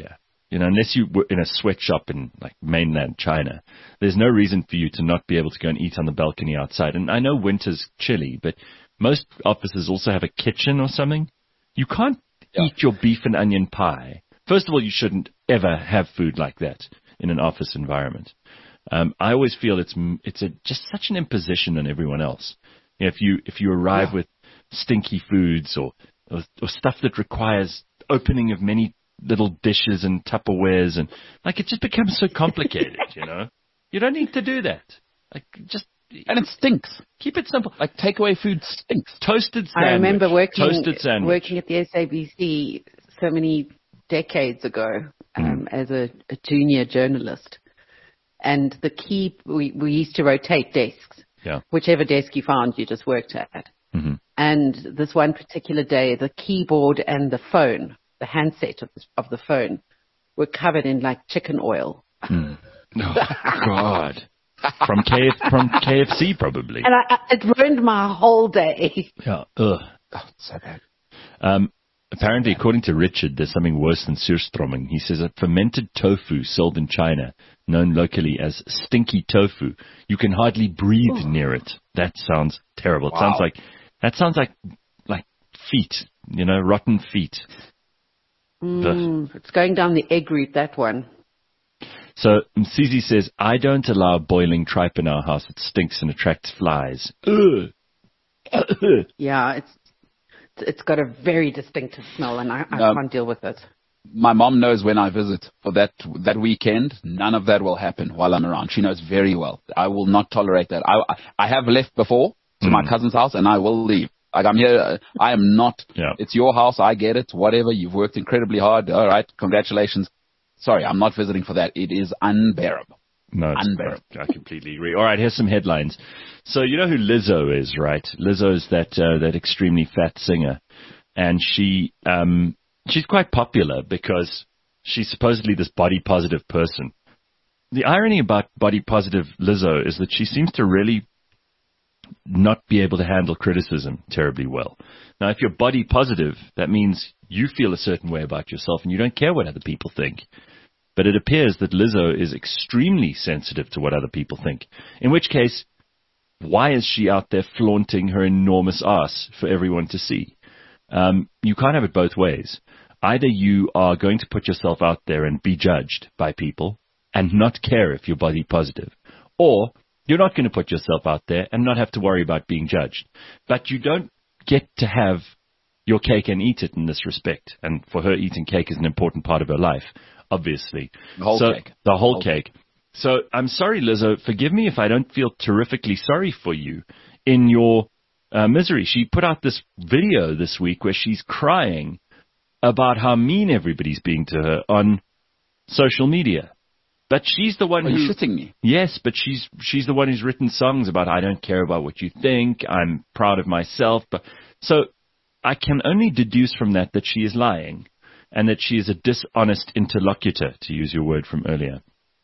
S2: You know, unless you were in a sweatshop in like mainland China, there's no reason for you to not be able to go and eat on the balcony outside. And I know winter's chilly, but most offices also have a kitchen or something. You can't yeah. eat your beef and onion pie. First of all, you shouldn't ever have food like that in an office environment. Um, I always feel it's it's a, just such an imposition on everyone else. You know, if you if you arrive yeah. with stinky foods or, or or stuff that requires opening of many little dishes and Tupperwares, and like it just becomes so complicated, you know. You don't need to do that. Like just
S4: and it stinks.
S2: Keep it simple.
S4: Like takeaway food stinks.
S2: Toasted sandwich.
S3: I remember working
S2: Toasted sandwich.
S3: working at the S A B C so many decades ago um, mm. as a, a junior journalist, and the key we we used to rotate desks.
S2: Yeah.
S3: Whichever desk you found, you just worked at.
S2: Mm-hmm.
S3: And this one particular day, the keyboard and the phone, the handset of the, of the phone, were covered in like chicken oil.
S2: Mm. Oh, God. From K F, from K F C, probably.
S3: And I, I, it ruined my whole day.
S2: Yeah. Ugh.
S4: Oh, so bad.
S2: Um, apparently, according to Richard, there's something worse than surströmming. He says a fermented tofu sold in China, known locally as stinky tofu. You can hardly breathe oh. near it. That sounds terrible. It
S4: wow.
S2: sounds like that sounds like like feet, you know, rotten feet.
S3: Mm, it's going down the egg route, that one.
S2: So Mzizi says, I don't allow boiling tripe in our house. It stinks and attracts flies. Ugh.
S3: Yeah, it's it's got a very distinctive smell, and I, I
S4: um,
S3: can't deal with it.
S4: My mom knows when I visit for that that weekend, none of that will happen while I'm around. She knows very well. I will not tolerate that. I I have left before to mm. my cousin's house, and I will leave. Like, I'm here. I am not.
S2: Yeah.
S4: It's your house. I get it. Whatever. You've worked incredibly hard. All right. Congratulations. Sorry, I'm not visiting for that. It is unbearable.
S2: No, it's
S4: unbearable.
S2: I completely agree. All right, here's some headlines. So you know who Lizzo is, right? Lizzo is that uh, that extremely fat singer, and she um she's quite popular because she's supposedly this body positive person. The irony about body positive Lizzo is that she seems to really not be able to handle criticism terribly well. Now, if you're body positive, that means you feel a certain way about yourself and you don't care what other people think. But it appears that Lizzo is extremely sensitive to what other people think, in which case, why is she out there flaunting her enormous ass for everyone to see? Um, you can't have it both ways. Either you are going to put yourself out there and be judged by people and not care if you're body positive, or you're not going to put yourself out there and not have to worry about being judged. But you don't get to have your cake and eat it in this respect. And for her, eating cake is an important part of her life, obviously.
S4: The whole
S2: so,
S4: cake.
S2: The whole,
S4: whole
S2: cake.
S4: cake.
S2: So I'm sorry, Lizzo. Forgive me if I don't feel terrifically sorry for you in your uh, misery. She put out this video this week where she's crying about how mean everybody's being to her on social media. But she's the one
S4: Are
S2: who...
S4: you shitting me?
S2: Yes, but she's she's the one who's written songs about, I don't care about what you think, I'm proud of myself. But so I can only deduce from that that she is lying and that she is a dishonest interlocutor, to use your word from earlier,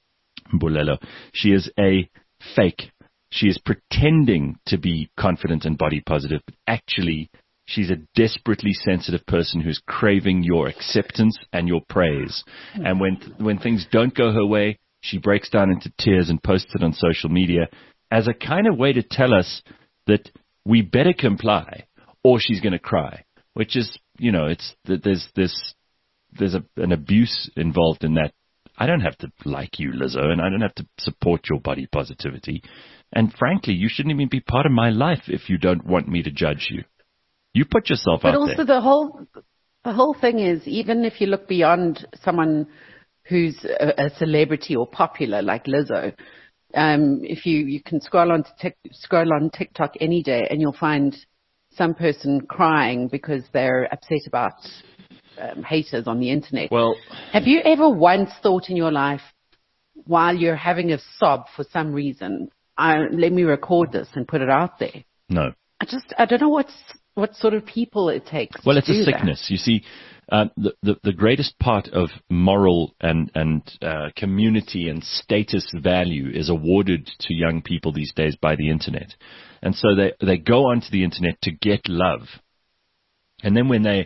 S2: Bulelo. She is a fake. She is pretending to be confident and body positive, but actually she's a desperately sensitive person who's craving your acceptance and your praise. And when when things don't go her way, she breaks down into tears and posts it on social media as a kind of way to tell us that we better comply or she's going to cry, which is, you know, it's there's this there's a, an abuse involved in that. I don't have to like you, Lizzo, and I don't have to support your body positivity. And frankly, you shouldn't even be part of my life if you don't want me to judge you. You put yourself
S3: but
S2: out
S3: also
S2: there.
S3: the whole the whole thing is, even if you look beyond someone who's a, a celebrity or popular like Lizzo, um, if you, you can scroll on tic, scroll on TikTok any day and you'll find some person crying because they're upset about um, haters on the internet.
S2: Well,
S3: have you ever once thought in your life, while you're having a sob for some reason, I, let me record this and put it out there?
S2: No.
S3: I just I don't know what's what sort of people it takes.
S2: Well,
S3: to
S2: it's a
S3: do
S2: sickness.
S3: That.
S2: You see, uh, the, the the greatest part of moral and and uh, community and status value is awarded to young people these days by the internet, and so they they go onto the internet to get love, and then when they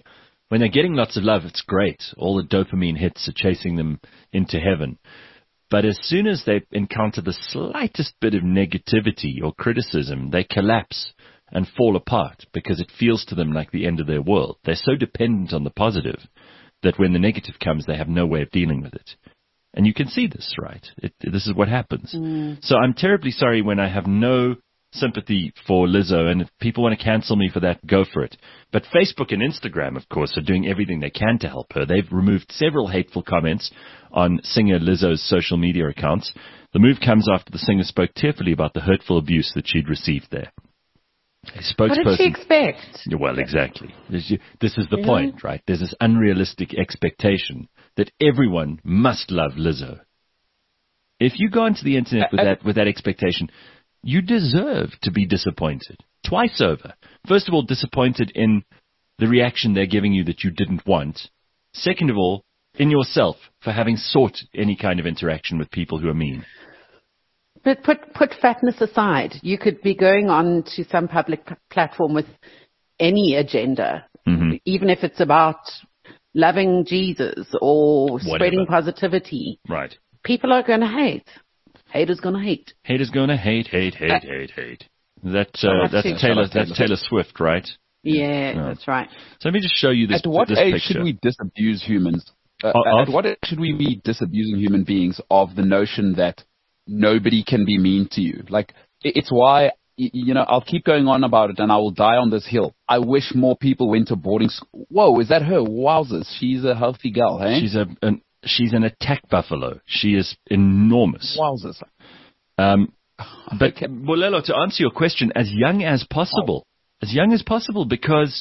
S2: When they're getting lots of love, it's great. All the dopamine hits are chasing them into heaven. But as soon as they encounter the slightest bit of negativity or criticism, they collapse and fall apart because it feels to them like the end of their world. They're so dependent on the positive that when the negative comes, they have no way of dealing with it. And you can see this, right? It, this is what happens. Mm. So I'm terribly sorry when I have no sympathy for Lizzo, and if people want to cancel me for that, go for it. But Facebook and Instagram, of course, are doing everything they can to help her. They've removed several hateful comments on singer Lizzo's social media accounts. The move comes after the singer spoke tearfully about the hurtful abuse that she'd received there. A spokesperson,
S3: what did she expect?
S2: Well, exactly. This is the yeah. point, right? There's this unrealistic expectation that everyone must love Lizzo. If you go onto the internet with that with that expectation, you deserve to be disappointed. Twice over. First of all, disappointed in the reaction they're giving you that you didn't want. Second of all, in yourself for having sought any kind of interaction with people who are mean.
S3: But put put fatness aside. You could be going on to some public p- platform with any agenda, mm-hmm. even if it's about loving Jesus or Whatever. spreading positivity.
S2: Right.
S3: People are going to hate. Haters going to hate.
S2: Haters going to hate, hate, hate, uh, hate, hate. That, uh, that's, that's, Taylor, that's Taylor Swift, right?
S3: Yeah, no. That's right.
S2: So let me just show you this
S4: At what
S2: this
S4: age
S2: picture.
S4: should we disabuse humans? Uh, uh, at what age should we be disabusing human beings of the notion that nobody can be mean to you? Like, it's why, you know, I'll keep going on about it and I will die on this hill. I wish more people went to boarding school. Whoa, is that her? Wowzers. She's a healthy girl, hey?
S2: She's a, an, she's an attack buffalo. She is enormous.
S4: Wowzers.
S2: Um, but, Bolelo, to answer your question, as young as possible, oh. as young as possible, because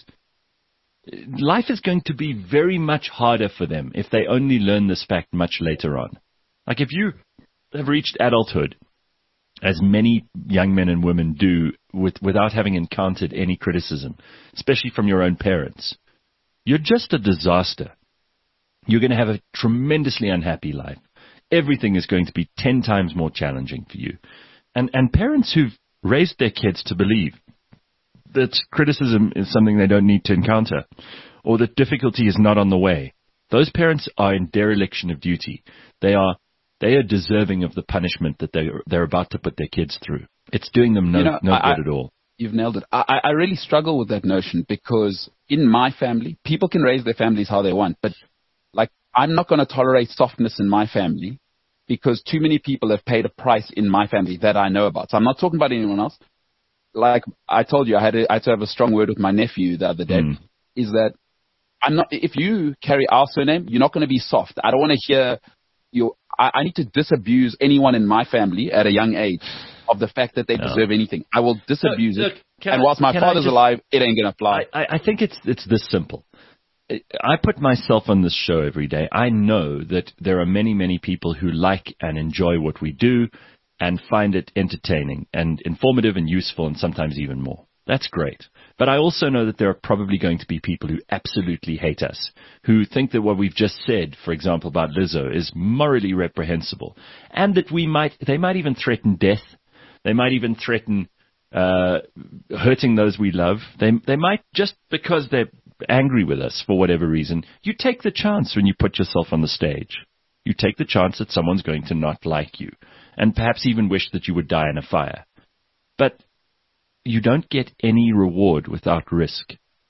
S2: life is going to be very much harder for them if they only learn this fact much later on. Like if you have reached adulthood, as many young men and women do, with, without having encountered any criticism, especially from your own parents, you're just a disaster. You're going to have a tremendously unhappy life. Everything is going to be ten times more challenging for you. And, and parents who've raised their kids to believe that criticism is something they don't need to encounter, or that difficulty is not on the way, those parents are in dereliction of duty. They are They are deserving of the punishment that they're, they're about to put their kids through. It's doing them no, you know, no I, good at all.
S4: You've nailed it. I, I really struggle with that notion because in my family, people can raise their families how they want. But, like, I'm not going to tolerate softness in my family because too many people have paid a price in my family that I know about. So I'm not talking about anyone else. Like I told you, I had, a, I had to have a strong word with my nephew the other day, mm. is that I'm not, if you carry our surname, you're not going to be soft. I don't want to hear... You, I, I need to disabuse anyone in my family at a young age of the fact that they no. deserve anything. I will disabuse look, look, it. And whilst my father's just, alive, it ain't going to fly.
S2: I, I think it's it's this simple. I put myself on this show every day. I know that there are many, many people who like and enjoy what we do and find it entertaining and informative and useful and sometimes even more. That's great. But I also know that there are probably going to be people who absolutely hate us, who think that what we've just said, for example, about Lizzo, is morally reprehensible, and that we might, they might even threaten death. They might even threaten uh, hurting those we love. They, they might, just because they're angry with us for whatever reason, you take the chance when you put yourself on the stage. You take the chance that someone's going to not like you, and perhaps even wish that you would die in a fire. But you don't get any reward without risk.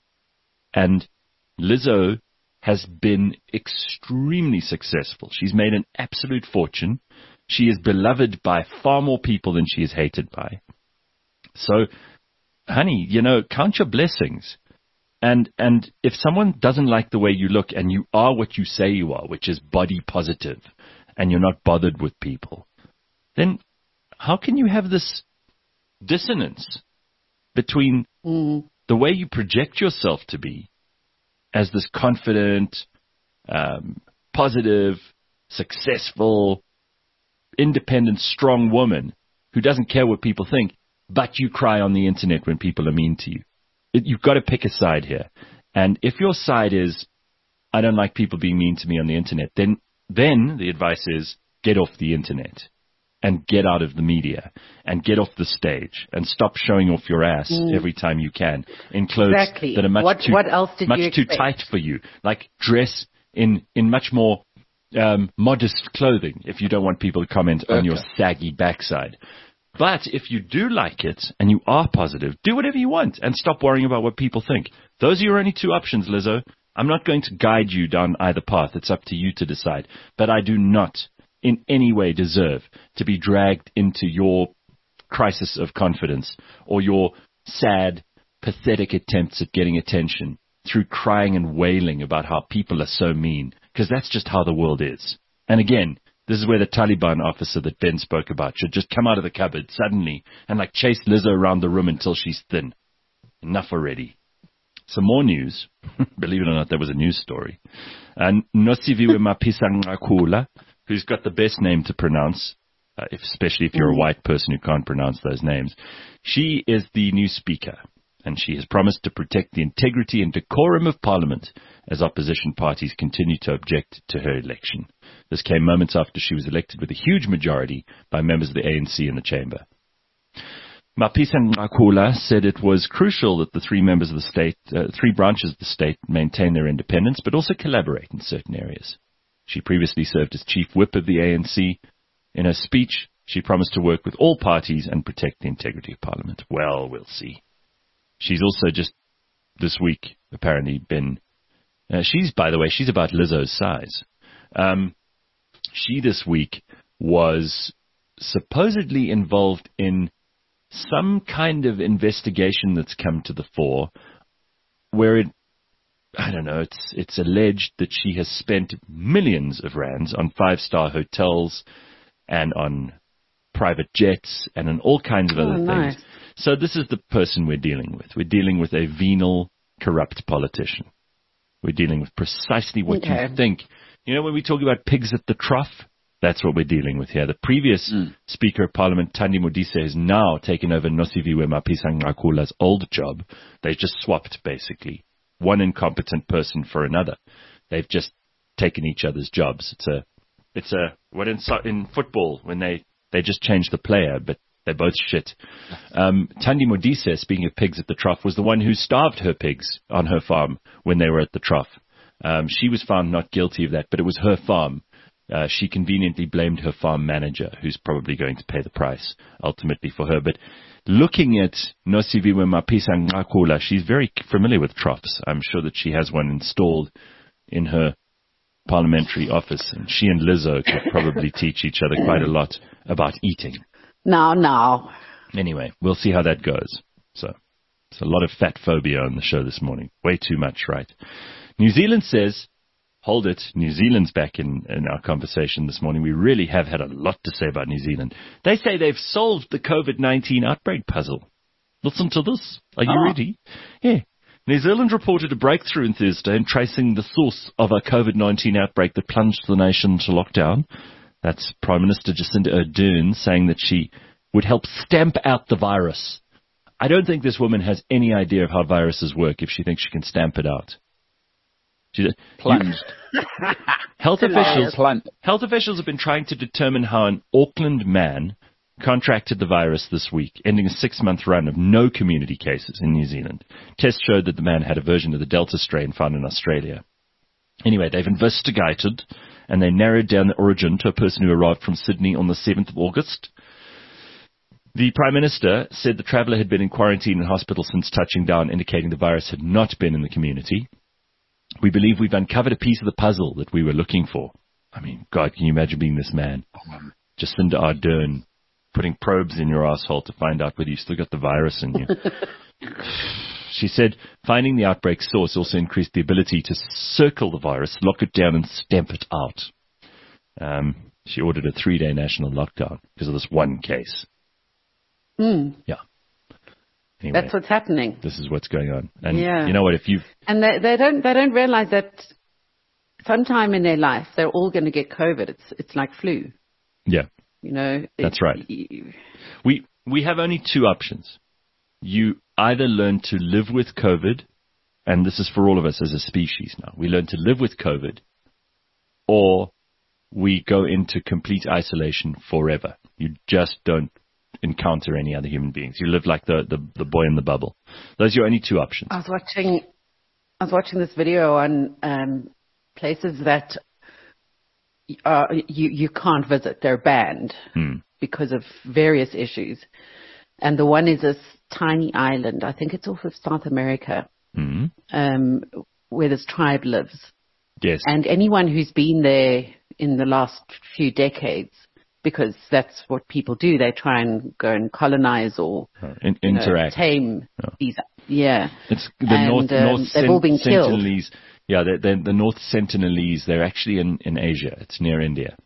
S2: And Lizzo has been extremely successful. She's made an absolute fortune. She is beloved by far more people than she is hated by. So, honey, you know, count your blessings. And and if someone doesn't like the way you look and you are what you say you are, which is body positive, and you're not bothered with people, then how can you have this dissonance between mm. the way you project yourself to be as this confident, um, positive, successful, independent, strong woman who doesn't care what people think, but you cry on the internet when people are mean to you? It, you've got to pick a side here. And if your side is, I don't like people being mean to me on the internet, then, then the advice is get off the internet and get out of the media and get off the stage and stop showing off your ass mm. every time you can in clothes
S3: exactly.
S2: that are much
S3: what,
S2: too
S3: what else did
S2: much
S3: you
S2: too
S3: expect?
S2: tight for you. Like dress in in much more um, modest clothing if you don't want people to comment okay. on your saggy backside. But if you do like it and you are positive, do whatever you want and stop worrying about what people think. Those are your only two options, Lizzo. I'm not going to guide you down either path. It's up to you to decide. But I do not in any way deserve to be dragged into your crisis of confidence or your sad, pathetic attempts at getting attention through crying and wailing about how people are so mean, because that's just how the world is. And again, this is where the Taliban officer that Ben spoke about should just come out of the cupboard suddenly and like chase Lizzo around the room until she's thin. Enough already. Some more news. Believe it or not, that was a news story. And Nosiviwe Mapisa-Nqakula, who's got the best name to pronounce, uh, if, especially if you're a white person who can't pronounce those names. She is the new speaker, and she has promised to protect the integrity and decorum of Parliament as opposition parties continue to object to her election. This came moments after she was elected with a huge majority by members of the A N C in the chamber. Mapisa-Nqakula said it was crucial that the three members of the state, uh, three branches of the state maintain their independence, but also collaborate in certain areas. She previously served as chief whip of the A N C. In her speech, she promised to work with all parties and protect the integrity of Parliament. Well, we'll see. She's also just this week apparently been, uh, she's, by the way, she's about Lizzo's size. Um, she this week was supposedly involved in some kind of investigation that's come to the fore where it, I don't know, it's it's alleged that she has spent millions of rands on five-star hotels and on private jets and on all kinds of
S3: oh,
S2: other
S3: nice.
S2: things. So this is the person we're dealing with. We're dealing with a venal, corrupt politician. We're dealing with precisely what
S3: okay.
S2: you think. You know, when we talk about pigs at the trough, that's what we're dealing with here. The previous mm. Speaker of Parliament, Thandi Modise, has now taken over Nosiviwe Mapisa-Nqakula's old job. They just swapped, basically. One incompetent person for another. They've just taken each other's jobs. It's a, it's a, what in, in football, when they, they just change the player, but they're both shit. Um, Thandi Modise, speaking of pigs at the trough, was the one who starved her pigs on her farm when they were at the trough. Um, she was found not guilty of that, but it was her farm. Uh, she conveniently blamed her farm manager, who's probably going to pay the price ultimately for her. But looking at Nosiviwe Mapisa-Nqakula, she's very familiar with troughs. I'm sure that she has one installed in her parliamentary office, and she and Lizzo could probably teach each other quite a lot about eating.
S3: No, no.
S2: Anyway, we'll see how that goes. So, it's a lot of fat phobia on the show this morning. Way too much, right? New Zealand says, hold it, New Zealand's back in, in our conversation this morning. We really have had a lot to say about New Zealand. They say they've solved the COVID nineteen outbreak puzzle. Listen to this. Are you
S4: oh.
S2: ready? Yeah. New Zealand reported a breakthrough on Thursday in tracing the source of a COVID nineteen outbreak that plunged the nation into lockdown. That's Prime Minister Jacinda Ardern saying that she would help stamp out the virus. I don't think this woman has any idea of how viruses work if she thinks she can stamp it out. She's
S4: plunged.
S2: health officials, health officials have been trying to determine how an Auckland man contracted the virus this week, ending a six-month run of no community cases in New Zealand. Tests showed that the man had a version of the Delta strain found in Australia. Anyway, they've investigated, and they narrowed down the origin to a person who arrived from Sydney on the seventh of August. The Prime Minister said the traveller had been in quarantine in hospital since touching down, indicating the virus had not been in the community. We believe we've uncovered a piece of the puzzle that we were looking for. I mean, God, can you imagine being this man? Jacinda Ardern, putting probes in your asshole to find out whether you still got the virus in you. She said finding the outbreak source also increased the ability to circle the virus, lock it down, and stamp it out. Um, she ordered a three-day national lockdown because of this one case.
S3: Mm.
S2: Yeah. Anyway,
S3: that's what's happening.
S2: This is what's going on. And
S3: yeah.
S2: you know what? If you
S3: and they, they don't they don't realize that sometime in their life they're all going to get COVID. It's it's like flu.
S2: Yeah.
S3: You know.
S2: That's right. You, we we have only two options. You either learn to live with COVID, and this is for all of us as a species now. We learn to live with COVID, or we go into complete isolation forever. You just don't encounter any other human beings. You live like the, the, the boy in the bubble. Those are your only two options.
S3: I was watching, I was watching this video on um, places that uh, you you can't visit. They're banned
S2: Hmm.
S3: because of various issues. And the one is this tiny island. I think it's off of South America,
S2: Hmm.
S3: um, where this tribe lives.
S2: Yes.
S3: And anyone who's been there in the last few decades, because that's what people do, they try and go and colonize or
S2: Uh, in,
S3: you know,
S2: interact.
S3: tame
S2: Yeah.
S3: these. Yeah.
S2: It's the
S3: And,
S2: North,
S3: um,
S2: North
S3: they've all been killed.
S2: Sentinelese. Yeah, they're, they're, the North Sentinelese, they're actually in, in Asia. It's near India.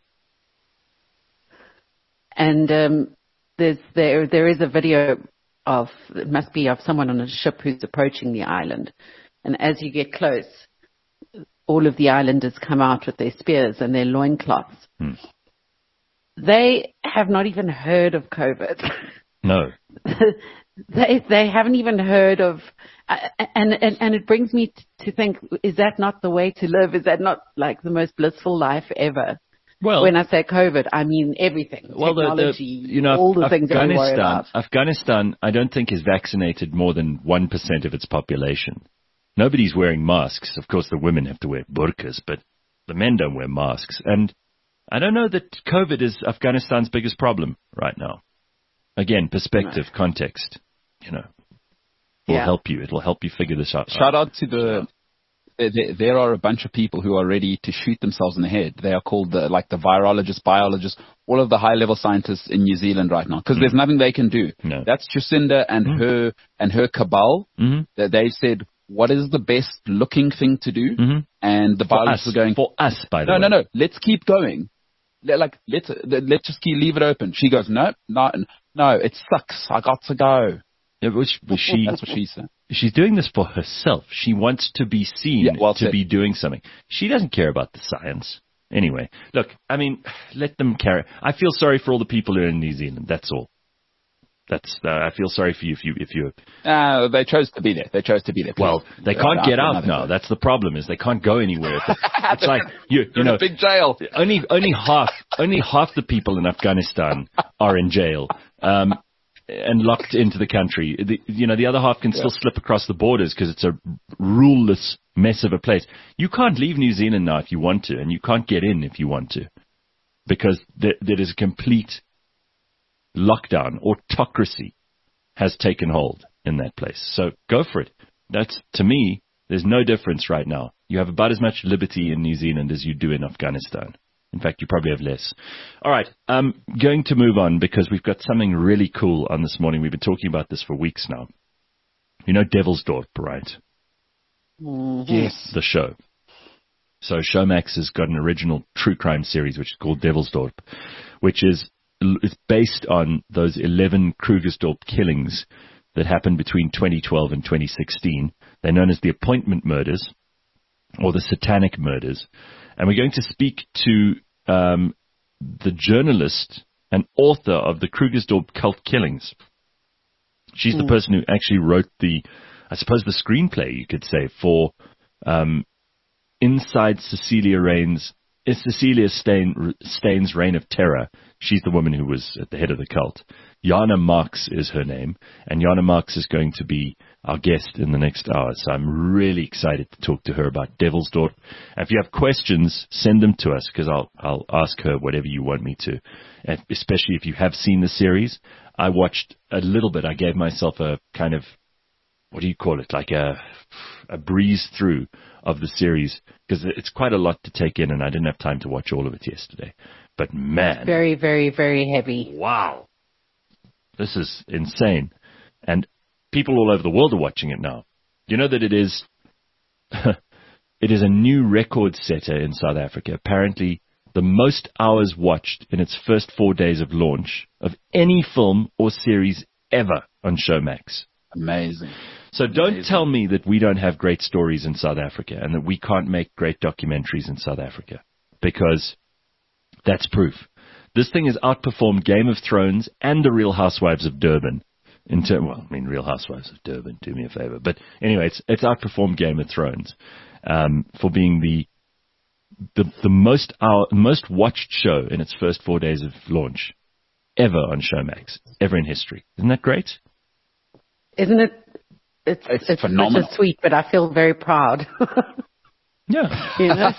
S3: And um, there's there there is a video of, it must be of someone on a ship who's approaching the island. And as you get close, all of the islanders come out with their spears and their loincloths.
S2: Hmm.
S3: They have not even heard of COVID.
S2: No.
S3: they they haven't even heard of, uh, and, and and it brings me t- to think: is that not the way to live? Is that not like the most blissful life ever?
S2: Well,
S3: When I say COVID, I mean everything.
S2: well, the,
S3: Technology,
S2: the, you know,
S3: all the
S2: Af-
S3: things that we worry
S2: Afghanistan,
S3: about.
S2: Afghanistan, I don't think has vaccinated more than one percent of its population. Nobody's wearing masks. Of course, the women have to wear burqas, but the men don't wear masks. And I don't know that COVID is Afghanistan's biggest problem right now. Again, perspective, no. context, you know, will
S3: Yeah.
S2: help you. It'll help you figure this out.
S4: Shout out to the, there, there are a bunch of people who are ready to shoot themselves in the head. They are called the, like the virologists, biologists, all of the high level scientists in New Zealand right now, because mm. there's nothing they can do.
S2: No.
S4: That's Jacinda and mm. her, and her cabal
S2: mm-hmm.
S4: that they said, what is the best looking thing to do?
S2: Mm-hmm.
S4: And the biologists are going,
S2: for us, by the
S4: no,
S2: way.
S4: no, no, let's keep going. Like, let's, let's just keep, leave it open. She goes, no, no, no, it sucks. I got to go.
S2: Yeah, which, she,
S4: That's what she said.
S2: She's doing this for herself. She wants to be seen
S4: yeah, well
S2: to
S4: said.
S2: be doing something. She doesn't care about the science. Anyway, look, I mean, let them carry. I feel sorry for all the people who are in New Zealand. That's all. That's. Uh, I feel sorry for you if you if you.
S4: Uh, they chose to be there. They chose to be there. Please.
S2: Well, they can't
S4: uh,
S2: get out now. That's the problem. Is they can't go anywhere. It's, it's like you you know,
S4: a big jail.
S2: Only only half only half the people in Afghanistan are in jail. Um, and locked into the country. The, you know, the other half can still yeah. slip across the borders because it's a ruleless mess of a place. You can't leave New Zealand now if you want to, and you can't get in if you want to, because there, there is a complete lockdown. Autocracy has taken hold in that place. So go for it. That's, to me, there's no difference right now. You have about as much liberty in New Zealand as you do in Afghanistan. In fact, you probably have less. All right, I'm going to move on because we've got something really cool on this morning. We've been talking about this for weeks now. You know Devilsdorp, right?
S3: Mm-hmm.
S2: Yes. The show. So Showmax has got an original true crime series which is called Devilsdorp, which is it's based on those eleven Krugersdorp killings that happened between twenty twelve and twenty sixteen. They're known as the Appointment Murders or the Satanic Murders. And we're going to speak to um, the journalist and author of the Krugersdorp cult killings. She's mm. the person who actually wrote the, I suppose, the screenplay, you could say, for um, Inside Cecilia Rain's, Cecilia Stain, Stain's Reign of Terror. She's the woman who was at the head of the cult. Jana Marx is her name, and Jana Marx is going to be our guest in the next hour. So I'm really excited to talk to her about Devilsdorp. And if you have questions, send them to us because I'll I'll ask her whatever you want me to. And especially if you have seen the series. I watched a little bit. I gave myself a kind of, what do you call it, like a a breeze through of the series because it's quite a lot to take in, and I didn't have time to watch all of it yesterday. But man,
S3: very, very, very heavy.
S2: Wow. This is insane. And people all over the world are watching it now. You know that it is it is a new record setter in South Africa. Apparently, the most hours watched in its first four days of launch of any film or series ever on Showmax.
S4: Amazing.
S2: So don't
S4: Amazing.
S2: tell me that we don't have great stories in South Africa and that we can't make great documentaries in South Africa, because that's proof. This thing has outperformed Game of Thrones and The Real Housewives of Durban. In ter- well, I mean, Real Housewives of Durban, do me a favor. But anyway, it's, it's outperformed Game of Thrones um, for being the the, the most hour, most watched show in its first four days of launch ever on Showmax, ever in history. Isn't that great?
S3: Isn't it? It's,
S4: It's
S3: it's
S4: phenomenal.
S3: sweet, but I feel very proud.
S2: Yeah.
S3: You know?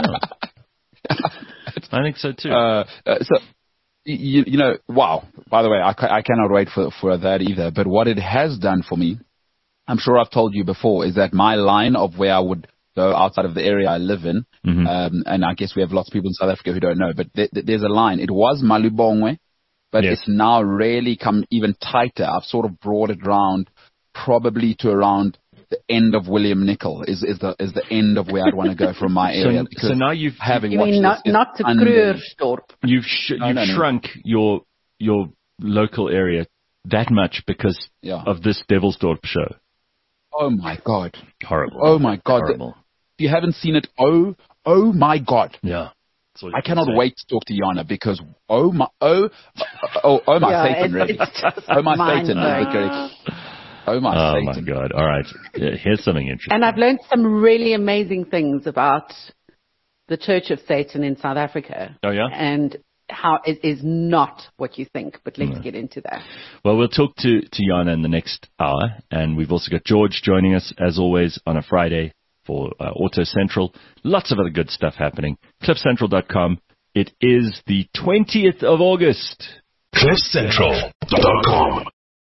S2: I think so too.
S4: Uh, uh, so, you, you know, wow. By the way, I, ca- I cannot wait for, for that either. But what it has done for me, I'm sure I've told you before, is that my line of where I would go outside of the area I live in,
S2: Mhm.
S4: um, and I guess we have lots of people in South Africa who don't know, but th- th- there's a line. It was Malubongwe, but
S2: Yes.
S4: it's now really come even tighter. I've sort of brought it round probably to around the end of William Nicol is, is the is the end of where I'd want to go from my area.
S2: So,
S4: because
S2: so now you've
S4: having
S3: You
S4: watched
S3: mean not,
S4: this is
S3: not to
S4: unbelievable.
S3: Krugersdorp?
S2: you've sh-
S4: No,
S2: you've
S4: no, no.
S2: shrunk your your local area that much because
S4: Yeah.
S2: of this Devilsdorp show.
S4: Oh my God.
S2: Horrible.
S4: Oh my God.
S2: Horrible.
S4: If you haven't seen it, oh, oh my God.
S2: Yeah. That's all you
S4: I
S2: can
S4: cannot
S2: say.
S4: wait to talk to Yana because oh my, oh, oh, oh my
S3: Yeah,
S4: Satan,
S3: it's-
S4: really.
S3: it's just
S4: Oh my Satan,
S3: mind-blowing.
S4: is the correct. Oh my
S2: Oh
S4: Satan.
S2: my God. All right. Yeah, here's something interesting.
S3: And I've learned some really amazing things about the Church of Satan in South Africa.
S2: Oh, yeah?
S3: And how it is not what you think, but let's
S2: No.
S3: get into that.
S2: Well, we'll talk to, to Yana in the next hour, and we've also got George joining us, as always, on a Friday for uh, Auto Central. Lots of other good stuff happening. cliff central dot com. It is the twentieth of August.
S1: cliff central dot com